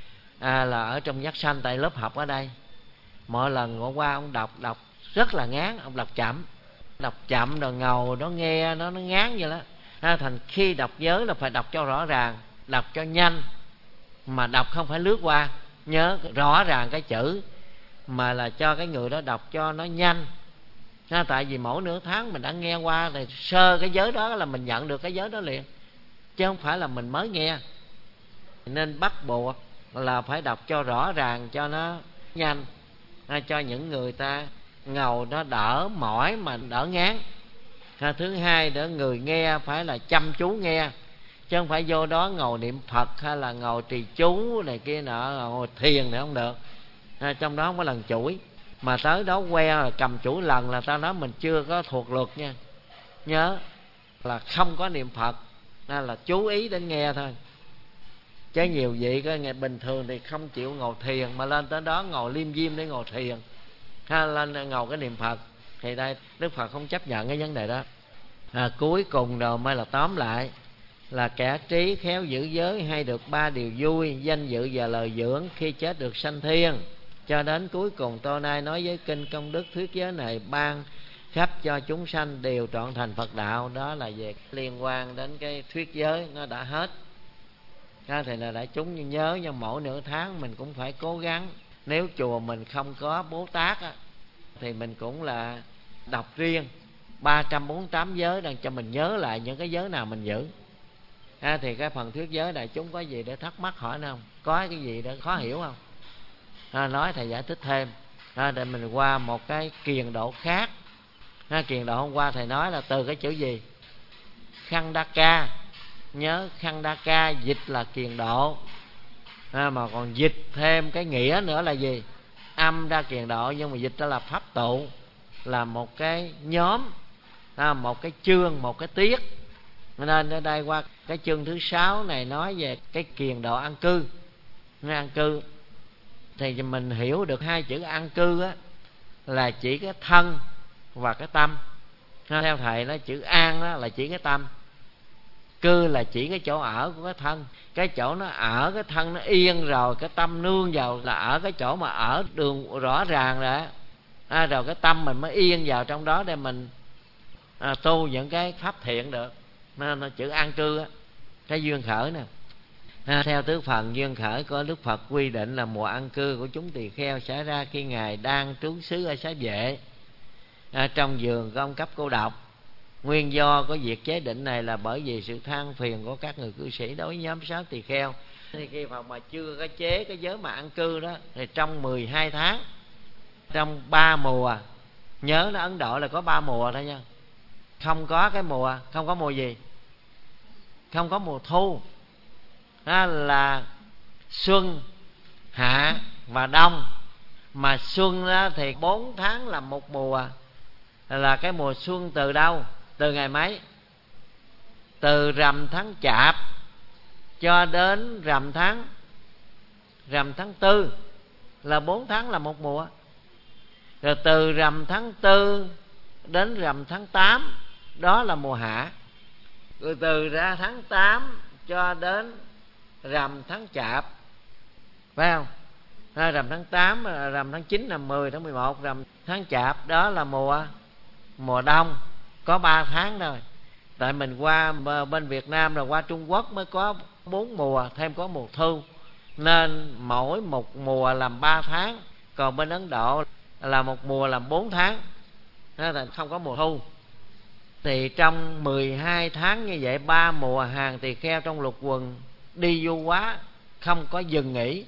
Speaker 1: là ở trong Giác Sanh, tại lớp học ở đây, mỗi lần ngồi qua ông đọc rất là ngán. Ông đọc chậm rồi ngầu nó nghe nó ngán vậy đó. Thành khi đọc giới là phải đọc cho rõ ràng, đọc cho nhanh, mà đọc không phải lướt qua, nhớ rõ ràng cái chữ, mà là cho cái người đó đọc cho nó nhanh. Tại vì mỗi nửa tháng mình đã nghe qua thì sơ cái giới đó là mình nhận được cái giới đó liền, chứ không phải là mình mới nghe. Nên bắt buộc là phải đọc cho rõ ràng, cho nó nhanh, cho những người ta ngầu nó đỡ mỏi mà đỡ ngán. Thứ hai, để người nghe phải là chăm chú nghe, chứ không phải vô đó ngồi niệm Phật hay là ngồi trì chú này kia nọ, ngồi thiền này không được. Trong đó không có lần chuỗi, mà tới đó que là cầm chuỗi lần là ta nói mình chưa có thuộc luật nha. Nhớ là không có niệm Phật, nên là chú ý đến nghe thôi. Chứ nhiều vị có ngày bình thường thì không chịu ngồi thiền, mà lên tới đó ngồi liêm diêm để ngồi thiền, hay lên ngồi cái niệm Phật, thì đây Đức Phật không chấp nhận cái vấn đề đó. Cuối cùng rồi mới là tóm lại là kẻ trí khéo giữ giới hay được 3 điều vui, danh dự và lời dưỡng, khi chết được sanh thiên. Cho đến cuối cùng tôi nay nói với kinh công đức thuyết giới này ban khắp cho chúng sanh đều trọn thành Phật đạo. Đó là về liên quan đến cái thuyết giới, nó đã hết. Thì là đại chúng nhớ, nhưng mỗi nửa tháng mình cũng phải cố gắng. Nếu chùa mình không có Bố Tát thì mình cũng là đọc riêng 348 giới, đang cho mình nhớ lại những cái giới nào mình giữ. Thì cái phần thuyết giới đại chúng có gì để thắc mắc hỏi nữa không? Có cái gì để khó hiểu không? Nói thầy giải thích thêm. Để mình qua một cái kiền độ khác. Kiền độ hôm qua thầy nói là từ cái chữ gì? Khandaka. Nhớ Khandaka dịch là kiền độ, mà còn dịch thêm cái nghĩa nữa là gì? Âm ra kiền độ, nhưng mà dịch ra là pháp tụ, là một cái nhóm, một cái chương, một cái tiết. Nên ở đây qua cái chương thứ 6 này nói về cái kiền độ an cư. An cư thì mình hiểu được 2 chữ an cư là chỉ cái thân và cái tâm. Theo thầy nó chữ an đó là chỉ cái tâm, cư là chỉ cái chỗ ở của cái thân. Cái chỗ nó ở cái thân nó yên rồi, cái tâm nương vào là ở cái chỗ mà ở đường rõ ràng rồi. Rồi cái tâm mình mới yên vào trong đó để mình tu những cái pháp thiện được. Nên nó chữ an cư cái duyên khởi nè. Theo tứ phần duyên khởi của Đức Phật quy định là mùa an cư của chúng tỳ kheo xảy ra khi Ngài đang trú xứ ở Xá Vệ, trong vườn của ông Cấp Cô Độc. Nguyên do của việc chế định này là bởi vì sự than phiền của các người cư sĩ đối với nhóm 6 tỳ kheo. Thì khi mà chưa có chế cái giới mà an cư đó, thì trong 12 tháng trong 3 mùa. Nhớ nó Ấn Độ là có 3 mùa thôi nha. Không có cái mùa, không có mùa gì? Không có mùa thu. Đó là xuân, hạ và đông. Mà xuân đó thì 4 tháng là một mùa. Là cái mùa xuân từ đâu? Từ ngày mấy? Từ rằm tháng Chạp cho đến rằm tháng 4 là 4 tháng là một mùa. Rồi từ rằm tháng 4 đến rằm tháng 8 đó là mùa hạ. Rồi từ ra tháng 8 cho đến rằm tháng Chạp, phải không? Rằm tháng 8, rằm tháng 9, rằm 10, tháng 11, rằm tháng Chạp đó là mùa đông. Có 3 tháng thôi. Tại mình qua bên Việt Nam rồi qua Trung Quốc mới có 4 mùa, thêm có mùa thu, nên mỗi một mùa làm 3 tháng. Còn bên Ấn Độ là một mùa làm 4 tháng, không có mùa thu. Thì trong 12 tháng như vậy, 3 mùa hàng tỳ kheo trong lục quần đi du hóa, không có dừng nghỉ.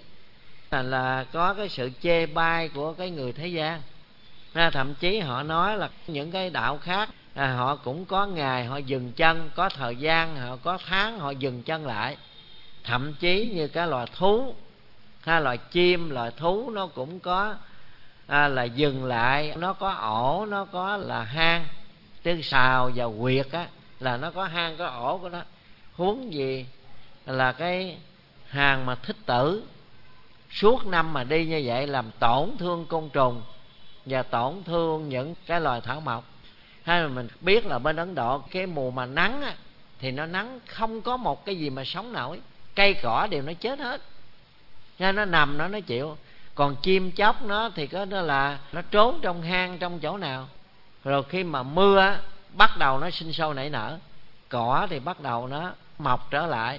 Speaker 1: Là có cái sự chê bai của cái người thế gian. Thậm chí họ nói là những cái đạo khác họ cũng có ngày họ dừng chân, có thời gian họ có tháng họ dừng chân lại. Thậm chí như cái loài thú, loài chim, loài thú nó cũng có là dừng lại, nó có ổ, nó có là hang. Tức sào và quyệt á, là nó có hang có ổ của nó. Huống gì là cái hàng mà thích tử, suốt năm mà đi như vậy làm tổn thương côn trùng và tổn thương những cái loài thảo mộc. Hay là mình biết là bên Ấn Độ cái mùa mà nắng á, thì nó nắng không có một cái gì mà sống nổi, cây cỏ đều nó chết hết, nên nó nằm nó chịu. Còn chim chóc nó thì có đó là nó trốn trong hang, trong chỗ nào. Rồi khi mà mưa bắt đầu nó sinh sôi nảy nở, cỏ thì bắt đầu nó mọc trở lại,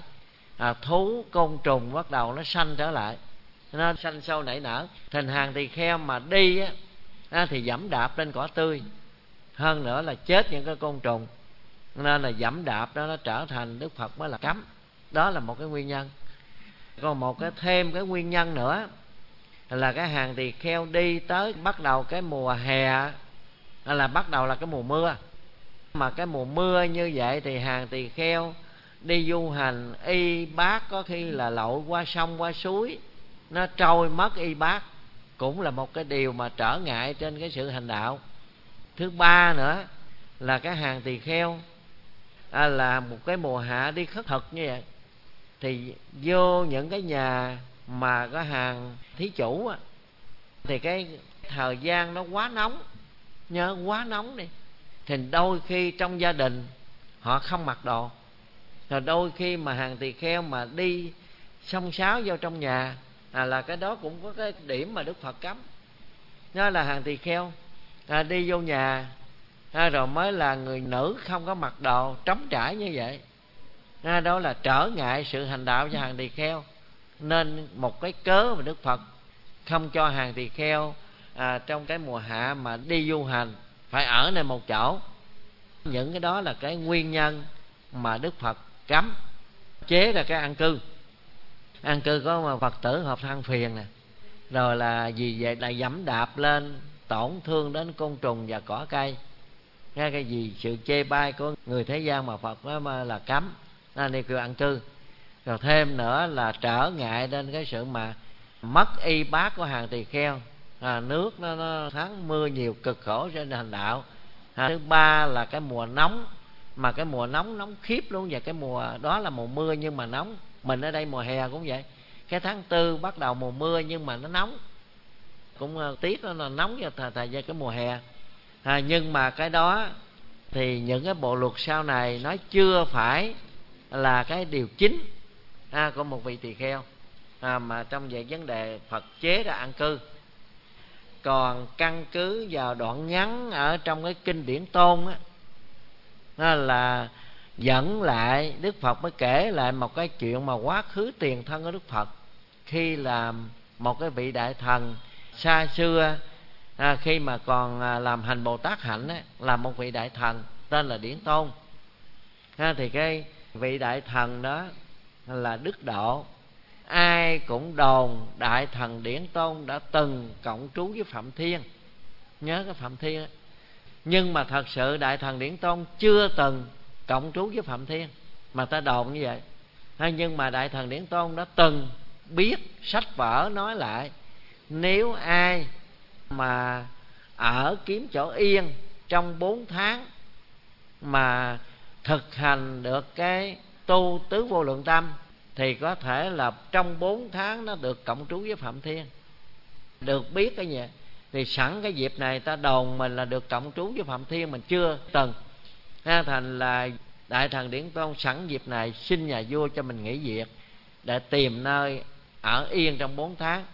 Speaker 1: thú côn trùng bắt đầu nó sanh trở lại, nó sanh sôi nảy nở. Thành hàng tỳ kheo mà đi á, thì dẫm đạp lên cỏ tươi, hơn nữa là chết những cái côn trùng, nên là dẫm đạp đó nó trở thành Đức Phật mới là cấm. Đó là một cái nguyên nhân. Còn một cái thêm cái nguyên nhân nữa là cái hàng tỳ kheo đi tới bắt đầu cái mùa hè là bắt đầu là cái mùa mưa. Mà cái mùa mưa như vậy thì hàng tỳ kheo đi du hành y bát có khi là lội qua sông qua suối, nó trôi mất y bát, cũng là một cái điều mà trở ngại trên cái sự hành đạo. Thứ ba nữa là cái hàng tỳ kheo là một cái mùa hạ đi khất thực như vậy, thì vô những cái nhà mà có hàng thí chủ thì cái thời gian nó quá nóng, nhớ quá nóng đi, thì đôi khi trong gia đình họ không mặc đồ. Rồi đôi khi mà hàng tỳ kheo mà đi xông xáo vô trong nhà là cái đó cũng có cái điểm mà Đức Phật cấm. Đó là hàng tỳ kheo đi vô nhà rồi mới là người nữ không có mặc đồ trống trải như vậy, đó là trở ngại sự hành đạo cho hàng tỳ kheo. Nên một cái cớ mà Đức Phật không cho hàng tỳ kheo trong cái mùa hạ mà đi du hành phải ở nơi một chỗ. Những cái đó là cái nguyên nhân mà Đức Phật cấm, chế ra cái an cư. An cư có mà Phật tử hợp than phiền nè, rồi là vì vậy là dẫm đạp lên tổn thương đến côn trùng và cỏ cây. Nghe cái gì sự chê bai của người thế gian mà Phật đó là cấm, nên đi kêu an cư. Rồi thêm nữa là trở ngại đến cái sự mà mất y bát của hàng tỳ kheo. Nước nó tháng mưa nhiều cực khổ trên hành đạo. Thứ ba là cái mùa nóng, mà cái mùa nóng khiếp luôn. Và cái mùa đó là mùa mưa nhưng mà nóng. Mình ở đây mùa hè cũng vậy, cái tháng 4 bắt đầu mùa mưa nhưng mà nó nóng, cũng tiếc nó là nóng vào thời gian cái mùa hè. Nhưng mà cái đó thì những cái bộ luật sau này nó chưa phải là cái điều chính của một vị tỳ kheo mà trong về vấn đề Phật chế ra an cư. Còn căn cứ vào đoạn ngắn ở trong cái kinh điển tôn là dẫn lại, Đức Phật mới kể lại một cái chuyện mà quá khứ tiền thân của Đức Phật khi làm một cái vị đại thần xa xưa, khi mà còn làm hành Bồ Tát hạnh là một vị đại thần tên là Điển Tôn. Thì cái vị đại thần đó là đức độ. Ai cũng đồn đại thần Điển Tôn đã từng cộng trú với Phạm Thiên. nhớ cái Phạm Thiên đó. Nhưng mà thật sự Đại Thần Điển Tôn chưa từng cộng trú với Phạm Thiên, mà ta đồn như vậy. Nhưng mà Đại Thần Điển Tôn đã từng biết sách vở nói lại, nếu ai mà ở kiếm chỗ yên trong 4 tháng mà thực hành được cái tu tứ vô lượng tâm, thì có thể là trong 4 tháng nó được cộng trú với Phạm Thiên. Được biết cái gì? Thì sẵn cái dịp này ta đồn mình là được cộng trú với Phạm Thiên, mình chưa từng. Thành là Đại Thần Điển Tôn sẵn dịp này xin nhà vua cho mình nghỉ việc để tìm nơi ở yên trong 4 tháng.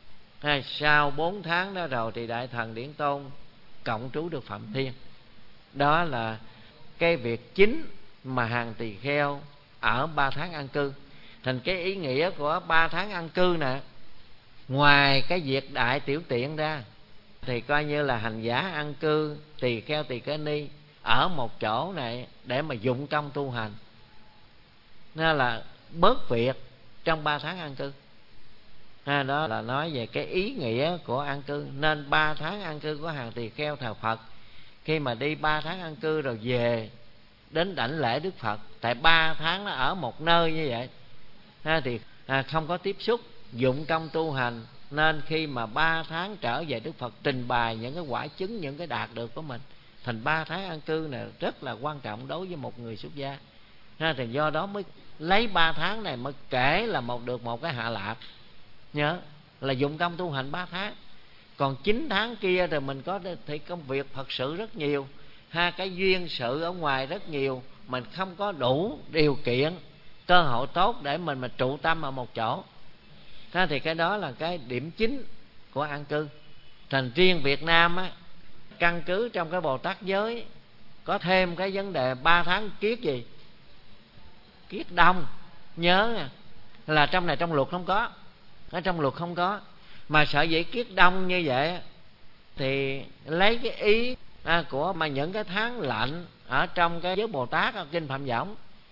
Speaker 1: Sau 4 tháng đó rồi thì Đại Thần Điển Tôn cộng trú được Phạm Thiên. Đó là cái việc chính mà hàng tỳ kheo ở 3 tháng an cư. Thành cái ý nghĩa của 3 tháng an cư nè, ngoài cái việc đại tiểu tiện ra, thì coi như là hành giả an cư, tỳ kheo tỳ kheo ni ở một chỗ này để mà dụng công tu hành, nên là bớt việc trong 3 tháng an cư. Đó là nói về cái ý nghĩa của an cư. Nên 3 tháng an cư của hàng tỳ kheo thờ Phật, khi mà đi 3 tháng an cư rồi về đến đảnh lễ Đức Phật, tại 3 tháng nó ở một nơi như vậy, thì không có tiếp xúc, dụng công tu hành. Nên khi mà 3 tháng trở về Đức Phật trình bày những cái quả chứng, những cái đạt được của mình. Thành 3 tháng an cư này rất là quan trọng đối với một người xuất gia. Thì do đó mới lấy 3 tháng này mới kể là được một cái hạ lạp. Nhớ là dụng công tu hành 3 tháng. Còn 9 tháng kia thì mình có thì công việc Phật sự rất nhiều, cái duyên sự ở ngoài rất nhiều, mình không có đủ điều kiện, cơ hội tốt để mình mà trụ tâm ở một chỗ. Thì cái đó là cái điểm chính của an cư. Thành riêng Việt Nam á, căn cứ trong cái Bồ Tát giới có thêm cái vấn đề 3 tháng kiết gì? Kiết đông. Nhớ nha, là trong này trong luật không có, ở trong luật không có. Mà sở dĩ kiết đông như vậy thì lấy cái ý của mà những cái tháng lạnh ở trong cái giới Bồ Tát ở kinh Phạm Võng,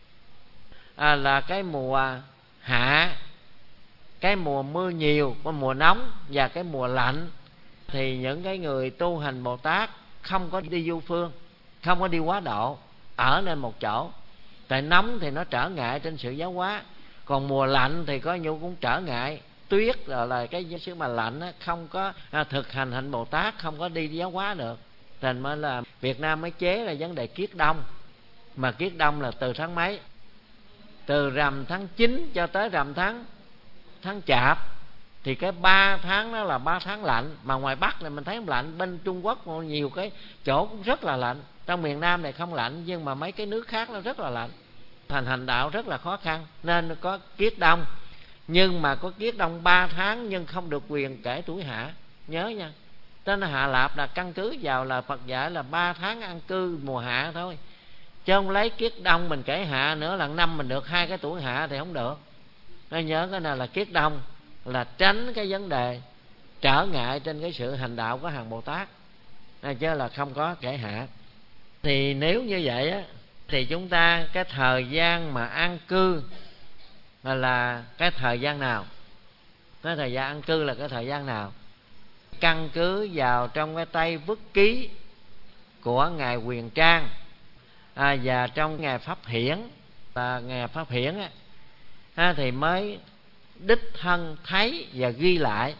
Speaker 1: là cái mùa hạ, cái mùa mưa nhiều, cái mùa nóng và cái mùa lạnh. Thì những cái người tu hành Bồ Tát không có đi du phương, không có đi quá độ, ở nên một chỗ. Tại nóng thì nó trở ngại trên sự giáo hóa, còn mùa lạnh thì có nhu cũng trở ngại tuyết, rồi là cái sự mà lạnh á, không có thực hành hạnh Bồ Tát, không có đi giáo hóa được. Thành mới là Việt Nam mới chế là vấn đề kiết đông. Mà kiết đông là từ tháng mấy? Từ rằm tháng 9 cho tới rằm tháng Chạp. Thì cái 3 tháng đó là 3 tháng lạnh. Mà ngoài Bắc này mình thấy không lạnh, bên Trung Quốc nhiều cái chỗ cũng rất là lạnh. Trong miền Nam này không lạnh, nhưng mà mấy cái nước khác nó rất là lạnh. Thành hành đạo rất là khó khăn, nên có kiết đông. Nhưng mà có kiết đông 3 tháng nhưng không được quyền kể tuổi hạ. Nhớ nha, tên hạ lạp là căn cứ vào là Phật dạy là 3 tháng an cư mùa hạ thôi, chứ không lấy kiết đông mình kể hạ nữa, lần năm mình được 2 cái tuổi hạ thì không được. Nên nhớ cái này là kiết đông, là tránh cái vấn đề trở ngại trên cái sự hành đạo của hàng Bồ Tát, chứ là không có kể hạ. Thì nếu như vậy á, thì chúng ta cái thời gian mà an cư là cái thời gian nào? Cái thời gian an cư là cái thời gian nào? Căn cứ vào trong cái Tây Vức Ký của ngài Huyền Trang, và trong ngài Pháp Hiển, và ngài Pháp Hiển thì mới đích thân thấy và ghi lại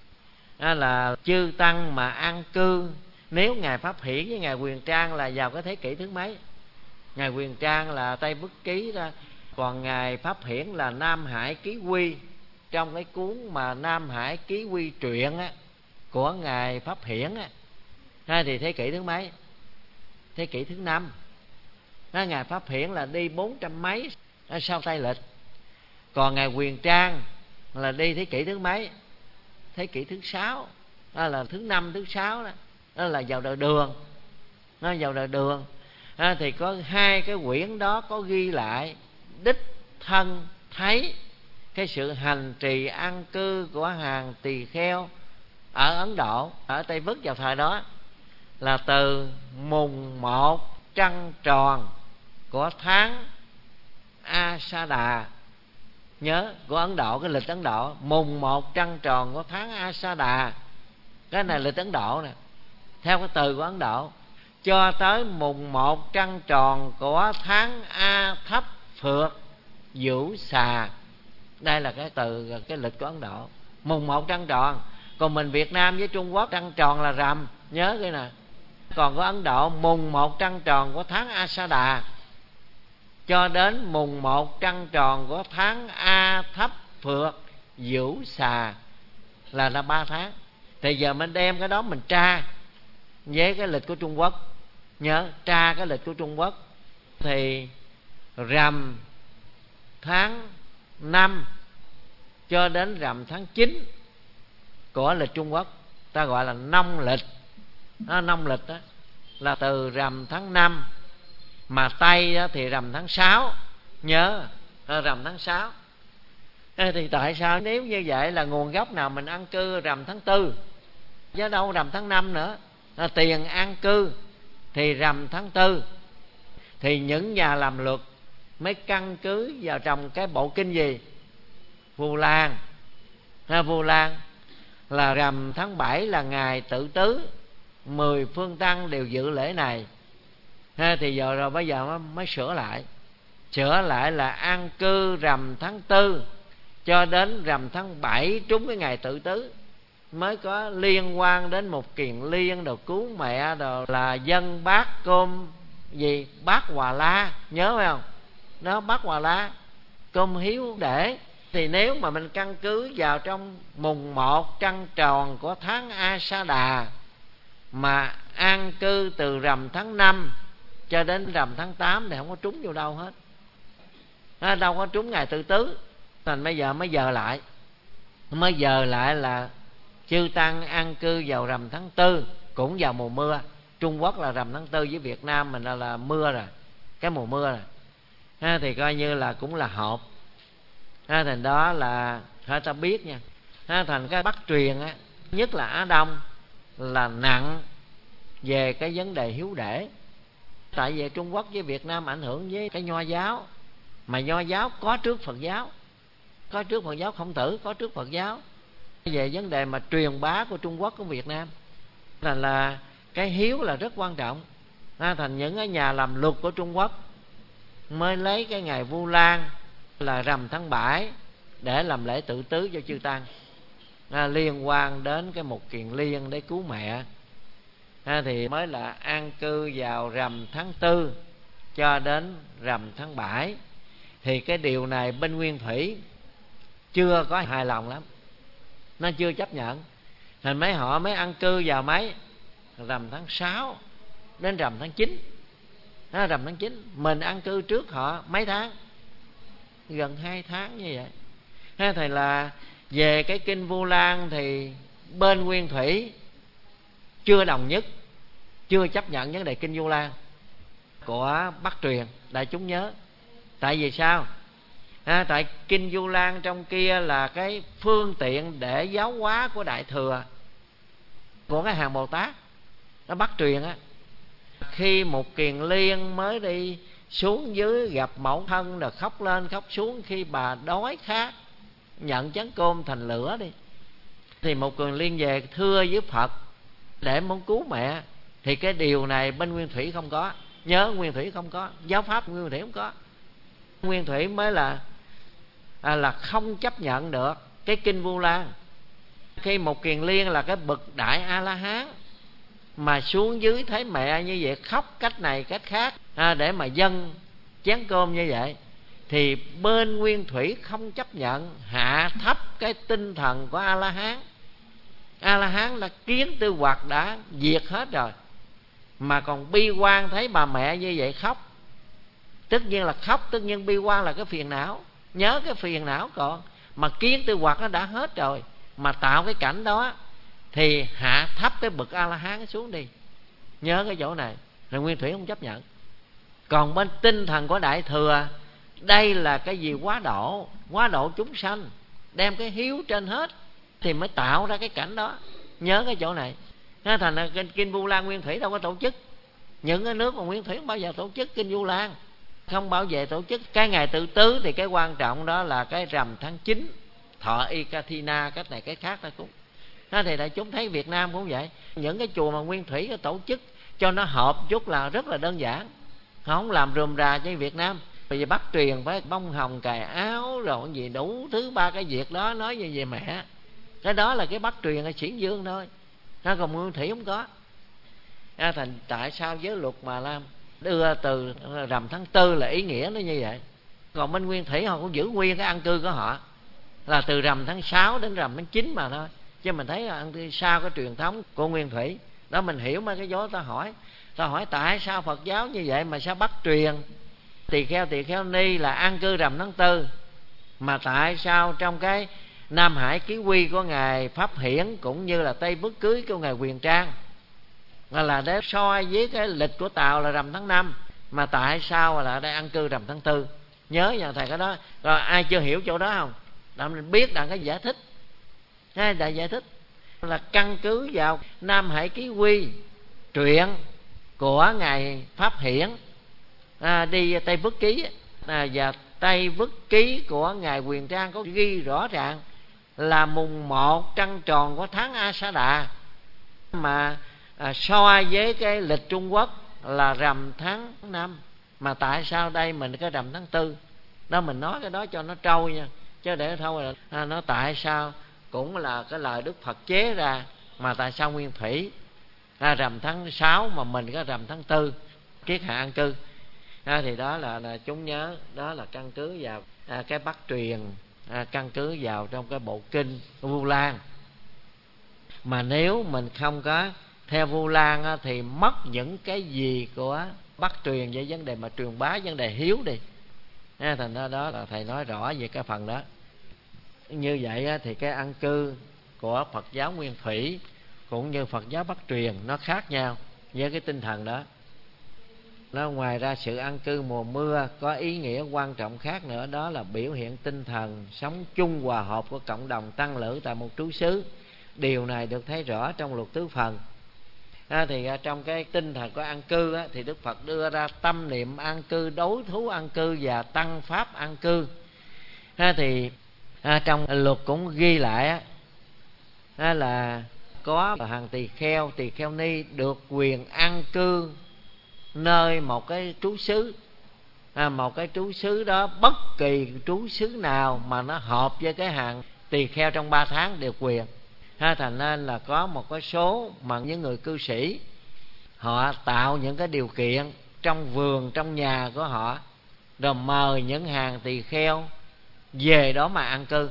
Speaker 1: là chư tăng mà an cư. Nếu ngài Pháp Hiển với ngài Huyền Trang là vào cái thế kỷ thứ mấy? Ngài Huyền Trang là Tây Vức Ký ra, còn ngài Pháp Hiển là Nam Hải Ký Quy. Trong cái cuốn mà Nam Hải Ký Quy truyện của ngài Pháp Hiển thì thế kỷ thứ mấy? Thế kỷ thứ 5. Ngài Pháp Hiển là đi 400 mấy sau Tây Lịch. Còn ngài Huyền Trang là đi thế kỷ thứ mấy? Thế kỷ thứ 6, là thứ 5, thứ 6 đó. Đó là vào đời Đường. Nó vào đời Đường. Thì có 2 cái quyển đó có ghi lại đích thân thấy cái sự hành trì an cư của hàng tỳ kheo ở Ấn Độ, ở Tây Vức vào thời đó, là từ mùng 1 trăng tròn của tháng Asada. Nhớ, của Ấn Độ, cái lịch Ấn Độ, mùng 1 trăng tròn của tháng Asada. Cái này lịch Ấn Độ nè. theo cái từ của Ấn Độ, cho tới mùng 1 trăng tròn của tháng A Thấp Phượt Vũ Xà. Đây là cái từ, cái lịch của Ấn Độ, mùng 1 trăng tròn. Còn mình Việt Nam với Trung Quốc trăng tròn là rằm, nhớ cái nè. Còn có Ấn Độ mùng 1 trăng tròn của tháng A Sa Đà cho đến mùng 1 trăng tròn của tháng A Thấp Phượt Vũ Xà là 3 tháng. Thì giờ mình đem cái đó mình tra với cái lịch của Trung Quốc, nhớ tra cái lịch của Trung Quốc, thì rằm tháng 5 cho đến rằm tháng 9 của lịch Trung Quốc ta gọi là nông lịch. Nông lịch đó là từ rằm tháng 5, mà Tây đó thì rằm tháng 6, nhớ rằm tháng 6. Thì tại sao nếu như vậy là nguồn gốc nào mình an cư rằm tháng 4 chứ đâu rằm tháng 5 nữa? Tiền an cư thì rằm tháng 4. Thì những nhà làm luật mới căn cứ vào trong cái bộ kinh gì? Vu Lan. Vu Lan là rằm tháng 7 là ngày Tự Tứ, 10 phương tăng đều dự lễ này. Thì giờ rồi bây giờ mới sửa lại là an cư rằm tháng 4 cho đến rằm tháng 7 trúng cái ngày Tự Tứ, mới có liên quan đến một kiền liên đồ cứu mẹ đồ là dân bát cơm gì, bát Hòa La, nhớ phải không? Nó bát Hòa La, cơm hiếu để. Thì nếu mà mình căn cứ vào trong mùng 1 trăng tròn của tháng A Sa Đà mà an cư từ rằm tháng 5 cho đến rằm tháng 8 thì không có trúng vô đâu hết. Đâu có trúng ngày Tự Tứ. Thành bây giờ mới dời lại là chư tăng an cư vào rằm tháng 4 cũng vào mùa mưa. Trung Quốc là rằm tháng 4, với Việt Nam mình là mưa rồi, cái mùa mưa rồi. Thì coi như là cũng là hợp. Thành đó là ta biết nha. Thành cái Bắc truyền á, nhất là Á Đông là nặng về cái vấn đề hiếu để. Tại vì Trung Quốc với Việt Nam ảnh hưởng với cái Nho giáo, mà Nho giáo có trước Phật giáo, có trước Phật giáo Khổng Tử, có trước Phật giáo. Về vấn đề mà truyền bá của Trung Quốc của Việt Nam, thành là cái hiếu là rất quan trọng. Thành những cái nhà làm luật của Trung Quốc mới lấy cái ngày Vu Lan là rằm tháng 7 để làm lễ Tự Tứ cho chư tăng, liên quan đến cái một kiền liên để cứu mẹ. Thì mới là an cư vào rằm tháng 4 cho đến rằm tháng 7. Thì cái điều này bên Nguyên Thủy chưa có hài lòng lắm, nó chưa chấp nhận. Thành mấy họ mới an cư vào mấy rằm tháng 6 đến rằm tháng 9. Rằm tháng 9 mình an cư trước họ mấy tháng, gần 2 tháng như vậy. Thì là về cái kinh Vu Lan thì bên Nguyên Thủy chưa đồng nhất, chưa chấp nhận vấn đề kinh Vu Lan của Bắc truyền. Đại chúng nhớ tại vì sao? Tại kinh Vu Lan trong kia là cái phương tiện để giáo hóa của Đại Thừa, của cái hàng Bồ Tát. Nó Bắc truyền á, khi một kiền liên mới đi xuống dưới gặp mẫu thân rồi khóc lên khóc xuống, khi bà đói khát nhận chén cơm thành lửa đi, thì một kiền liên về thưa với Phật để muốn cứu mẹ. Thì cái điều này bên Nguyên Thủy không có, nhớ Nguyên Thủy không có, giáo pháp Nguyên Thủy không có. Nguyên Thủy mới là không chấp nhận được cái kinh Vu Lan. Khi một kiền liên là cái bậc đại A La Hán mà xuống dưới thấy mẹ như vậy khóc cách này cách khác để mà dâng chén cơm như vậy, thì bên Nguyên Thủy không chấp nhận, hạ thấp cái tinh thần của A La Hán. A La Hán là kiến tư hoặc đã diệt hết rồi, mà còn bi quan thấy bà mẹ như vậy khóc. Tất nhiên là khóc, tất nhiên bi quan là cái phiền não, nhớ cái phiền não còn. Mà kiến tư hoặc nó đã hết rồi, mà tạo cái cảnh đó thì hạ thấp cái bậc A La Hán xuống đi, nhớ cái chỗ này. Rồi Nguyên Thủy không chấp nhận. Còn bên tinh thần của Đại Thừa, đây là cái gì? Quá độ chúng sanh, đem cái hiếu trên hết thì mới tạo ra cái cảnh đó, nhớ cái chỗ này. Thành ra kinh Vu Lan Nguyên Thủy đâu có tổ chức. Những cái nước mà Nguyên Thủy không bao giờ tổ chức kinh Vu Lan, không bao giờ tổ chức. Cái ngày Tự Tứ thì cái quan trọng đó là cái rằm tháng 9 thọ Y Kathina, cách này cái khác ta cũng. Thì đại chúng thấy Việt Nam cũng vậy. Những cái chùa mà nguyên thủy cái tổ chức cho nó hợp chút là rất là đơn giản, không làm rườm rà như Việt Nam. Vì bắt truyền phải bông hồng cài áo rồi gì đủ thứ ba cái việc đó, nói như về mẹ. Cái đó là cái bắt truyền ở Xiển Dương thôi, còn nguyên thủy không có. Thành tại sao giới luật mà Lam đưa từ rằm tháng 4 là ý nghĩa nó như vậy. Còn bên nguyên thủy họ cũng giữ nguyên cái ăn cư của họ là từ rằm tháng 6 đến rằm tháng 9 mà thôi. Chứ mình thấy là ăn cư sau cái truyền thống của nguyên thủy đó. Mình hiểu mấy cái dối ta hỏi tại sao Phật giáo như vậy mà sao bắt truyền tỳ kheo ni là an cư rằm tháng 4, mà tại sao trong cái Nam Hải Ký Quy của ngài Pháp Hiển cũng như là Tây Bất Cưới của ngài Quyền Trang là để so với cái lịch của Tàu là rằm tháng 5, mà tại sao là đây ăn cư rằm tháng 4? Nhớ nha thầy cái đó. Rồi ai chưa hiểu chỗ đó không? Đó mình biết là cái giải thích. Đại giải thích là căn cứ vào Nam Hải Ký Quy truyện của ngài Pháp Hiển đi Tây Bất Ký và Tây Bất Ký của ngài Quyền Trang có ghi rõ ràng là mùng 1 trăng tròn của tháng A Sa Đà, mà so với cái lịch Trung Quốc là rằm tháng 5, mà tại sao đây mình cái rằm tháng 4? Đó mình nói cái đó cho nó trâu nha, chứ để thôi là nó tại sao cũng là cái lời Đức Phật chế ra, mà tại sao nguyên thủy rằm tháng 6 mà mình có rằm tháng 4 kiết hạ an cư. Thì đó là chúng nhớ, đó là căn cứ vào cái bắt truyền, căn cứ vào trong cái bộ kinh Vu Lan. Mà nếu mình không có theo Vu Lan thì mất những cái gì của bắt truyền về vấn đề mà truyền bá vấn đề hiếu đi. Thành ra đó là thầy nói rõ về cái phần đó. Như vậy thì cái ăn cư của Phật giáo nguyên thủy cũng như Phật giáo bắt truyền nó khác nhau với cái tinh thần đó. Nó ngoài ra sự ăn cư mùa mưa có ý nghĩa quan trọng khác nữa, đó là biểu hiện tinh thần sống chung hòa hợp của cộng đồng tăng lữ tại một trú xứ. Điều này được thấy rõ trong luật tứ phần. Thì trong cái tinh thần của an cư thì Đức Phật đưa ra tâm niệm an cư, đối thú an cư và tăng pháp an cư. Thì trong luật cũng ghi lại là có hàng tỳ kheo ni được quyền an cư nơi một cái trú xứ. Một cái trú xứ đó, bất kỳ trú xứ nào mà nó hợp với cái hàng tỳ kheo trong 3 tháng đều quyền. Thành nên là có một cái số mà những người cư sĩ họ tạo những cái điều kiện trong vườn, trong nhà của họ, rồi mời những hàng tỳ kheo về đó mà an cư.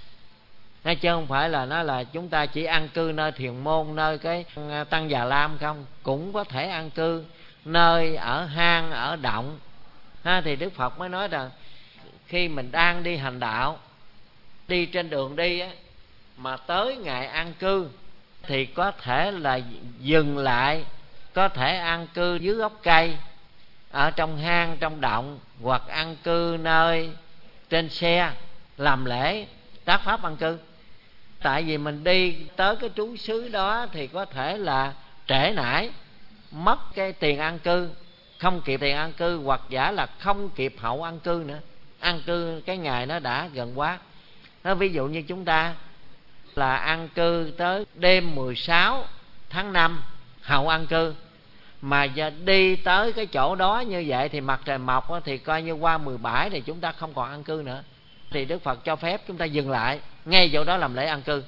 Speaker 1: Chứ không phải là nó là chúng ta chỉ an cư nơi Thiền Môn, nơi cái Tăng Già Lam không. Cũng có thể an cư nơi ở hang, ở động. Thì Đức Phật mới nói rằng khi mình đang đi hành đạo, đi trên đường đi mà tới ngày an cư thì có thể là dừng lại, có thể an cư dưới gốc cây, ở trong hang, trong động, hoặc an cư nơi trên xe làm lễ tác pháp an cư. Tại vì mình đi tới cái trú xứ đó thì có thể là trễ nải, mất cái tiền an cư, không kịp tiền an cư, hoặc giả là không kịp hậu an cư nữa. An cư cái ngày nó đã gần quá. Ví dụ như chúng ta là an cư tới đêm 16 tháng 5 hậu an cư, mà giờ đi tới cái chỗ đó như vậy thì mặt trời mọc thì coi như qua 17 thì chúng ta không còn an cư nữa. Thì Đức Phật cho phép chúng ta dừng lại ngay chỗ đó làm lễ an cư,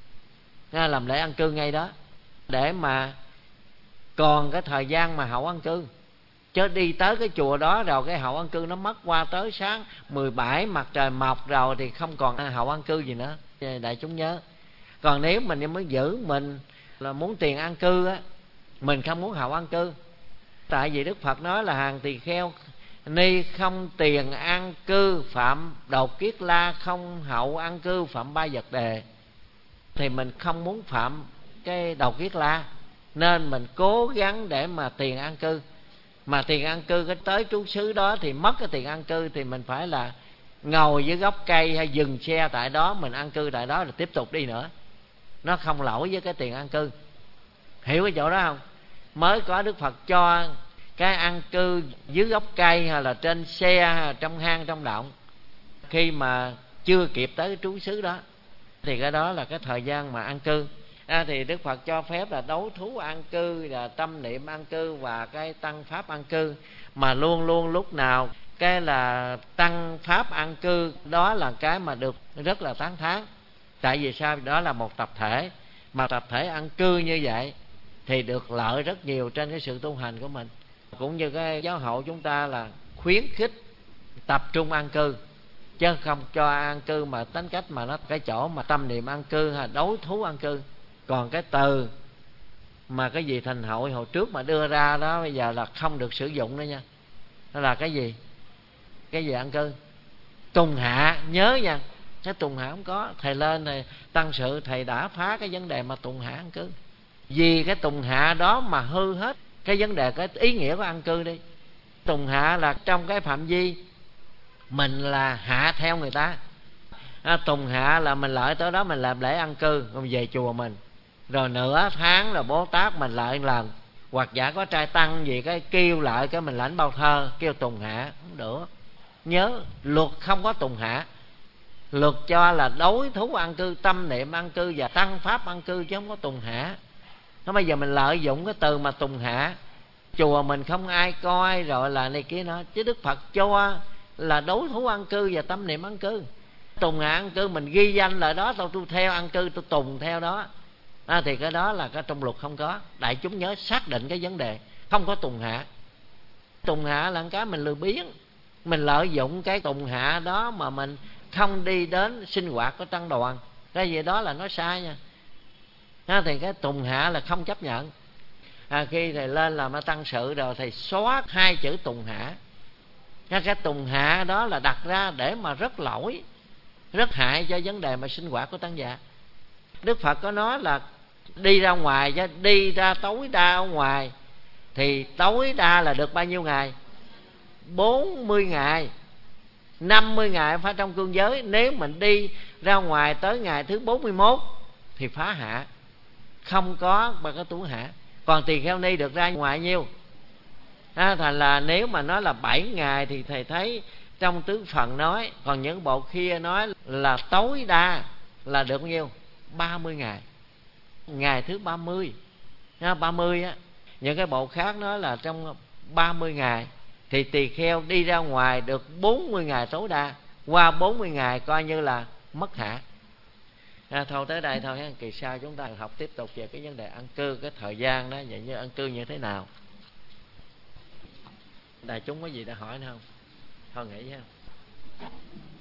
Speaker 1: làm lễ an cư ngay đó, để mà còn cái thời gian mà hậu an cư. Chứ đi tới cái chùa đó rồi cái hậu an cư nó mất qua tới sáng 17 mặt trời mọc rồi thì không còn hậu an cư gì nữa. Đại chúng nhớ. Còn nếu mình mới giữ mình là muốn tiền an cư mình không muốn hậu an cư. Tại vì Đức Phật nói là hàng tỳ kheo ni không tiền an cư phạm đột kiết la, không hậu an cư phạm ba vật đề. Thì mình không muốn phạm cái đột kiết la, nên mình cố gắng để mà tiền an cư. Mà tiền an cư cái tới trú xứ đó thì mất cái tiền an cư, thì mình phải là ngồi dưới gốc cây hay dừng xe tại đó, mình an cư tại đó rồi tiếp tục đi nữa. Nó không lỗi với cái tiền an cư. Hiểu cái chỗ đó không? Mới có Đức Phật cho cái an cư dưới gốc cây hay là trên xe hay là trong hang trong động khi mà chưa kịp tới cái trú xứ đó, thì cái đó là cái thời gian mà an cư. Thì Đức Phật cho phép là đấu thú an cư, là tâm niệm an cư và cái tăng pháp an cư. Mà luôn luôn lúc nào cái là tăng pháp an cư đó là cái mà được rất là tán thán. Tại vì sao? Đó là một tập thể, mà tập thể an cư như vậy thì được lợi rất nhiều trên cái sự tu hành của mình. Cũng như cái giáo hội chúng ta là khuyến khích tập trung an cư, chứ không cho an cư mà tính cách mà nó cái chỗ mà tâm niệm an cư hay đấu thú an cư. Còn cái từ mà cái gì thành hội hồi trước mà đưa ra đó bây giờ là không được sử dụng nữa nha. Đó là cái gì? Cái gì an cư? Tùng hạ, nhớ nha. Cái tùng hạ không có. Thầy lên thầy tăng sự, thầy đã phá cái vấn đề mà tùng hạ an cư. Vì cái tùng hạ đó mà hư hết cái vấn đề, cái ý nghĩa của an cư đi. Tùng hạ là trong cái phạm vi mình là hạ theo người ta. Tùng hạ là mình lại tới đó mình làm lễ an cư, rồi về chùa mình, rồi nửa tháng là Bố Tát mình lại lần, hoặc giả có trai tăng gì cái kêu lại cái mình lãnh bao thơ kêu tùng hạ, không được. Nhớ luật không có tùng hạ, luật cho là đối thú an cư, tâm niệm an cư và tăng pháp an cư, chứ không có tùng hạ. Nó bây giờ mình lợi dụng cái từ mà tùng hạ, chùa mình không ai coi rồi là này kia nó, chứ Đức Phật cho là đối thú an cư và tâm niệm an cư. Tùng hạ an cư mình ghi danh lại đó, tôi theo an cư, tôi tùng theo đó, thì cái đó là cái trong luật không có. Đại chúng nhớ xác định cái vấn đề không có tùng hạ. Tùng hạ là cái mình lười biếng, mình lợi dụng cái tùng hạ đó mà mình không đi đến sinh hoạt của tăng đoàn, cái gì đó là nó sai nha. Thì cái tùng hạ là không chấp nhận. Khi thầy lên làm tăng sự rồi thầy xóa 2 chữ tùng hạ. Cái tùng hạ đó là đặt ra để mà rất lỗi, rất hại cho vấn đề mà sinh hoạt của tăng giả. Đức Phật có nói là đi ra ngoài, đi ra tối đa ở ngoài thì tối đa là được bao nhiêu ngày? 40 ngày 50 ngày phải trong cương giới. Nếu mình đi ra ngoài tới ngày thứ 41 thì phá hạ, không có bằng cái tú hạ. Còn tỳ kheo ni được ra ngoài nhiêu? Thành là nếu mà nói là 7 ngày thì thầy thấy trong tứ phần nói, còn những bộ kia nói là tối đa là được bao nhiêu? 30 ngày. Ngày thứ 30 30 á. Những cái bộ khác nói là trong 30 ngày thì tỳ kheo đi ra ngoài được 40 ngày tối đa. Qua 40 ngày coi như là mất hạ. Thôi tới đây thôi, kỳ sau chúng ta học tiếp tục về cái vấn đề an cư, cái thời gian đó, vậy như an cư như thế nào. Đại chúng có gì để hỏi nữa không? Thôi nghĩ ha.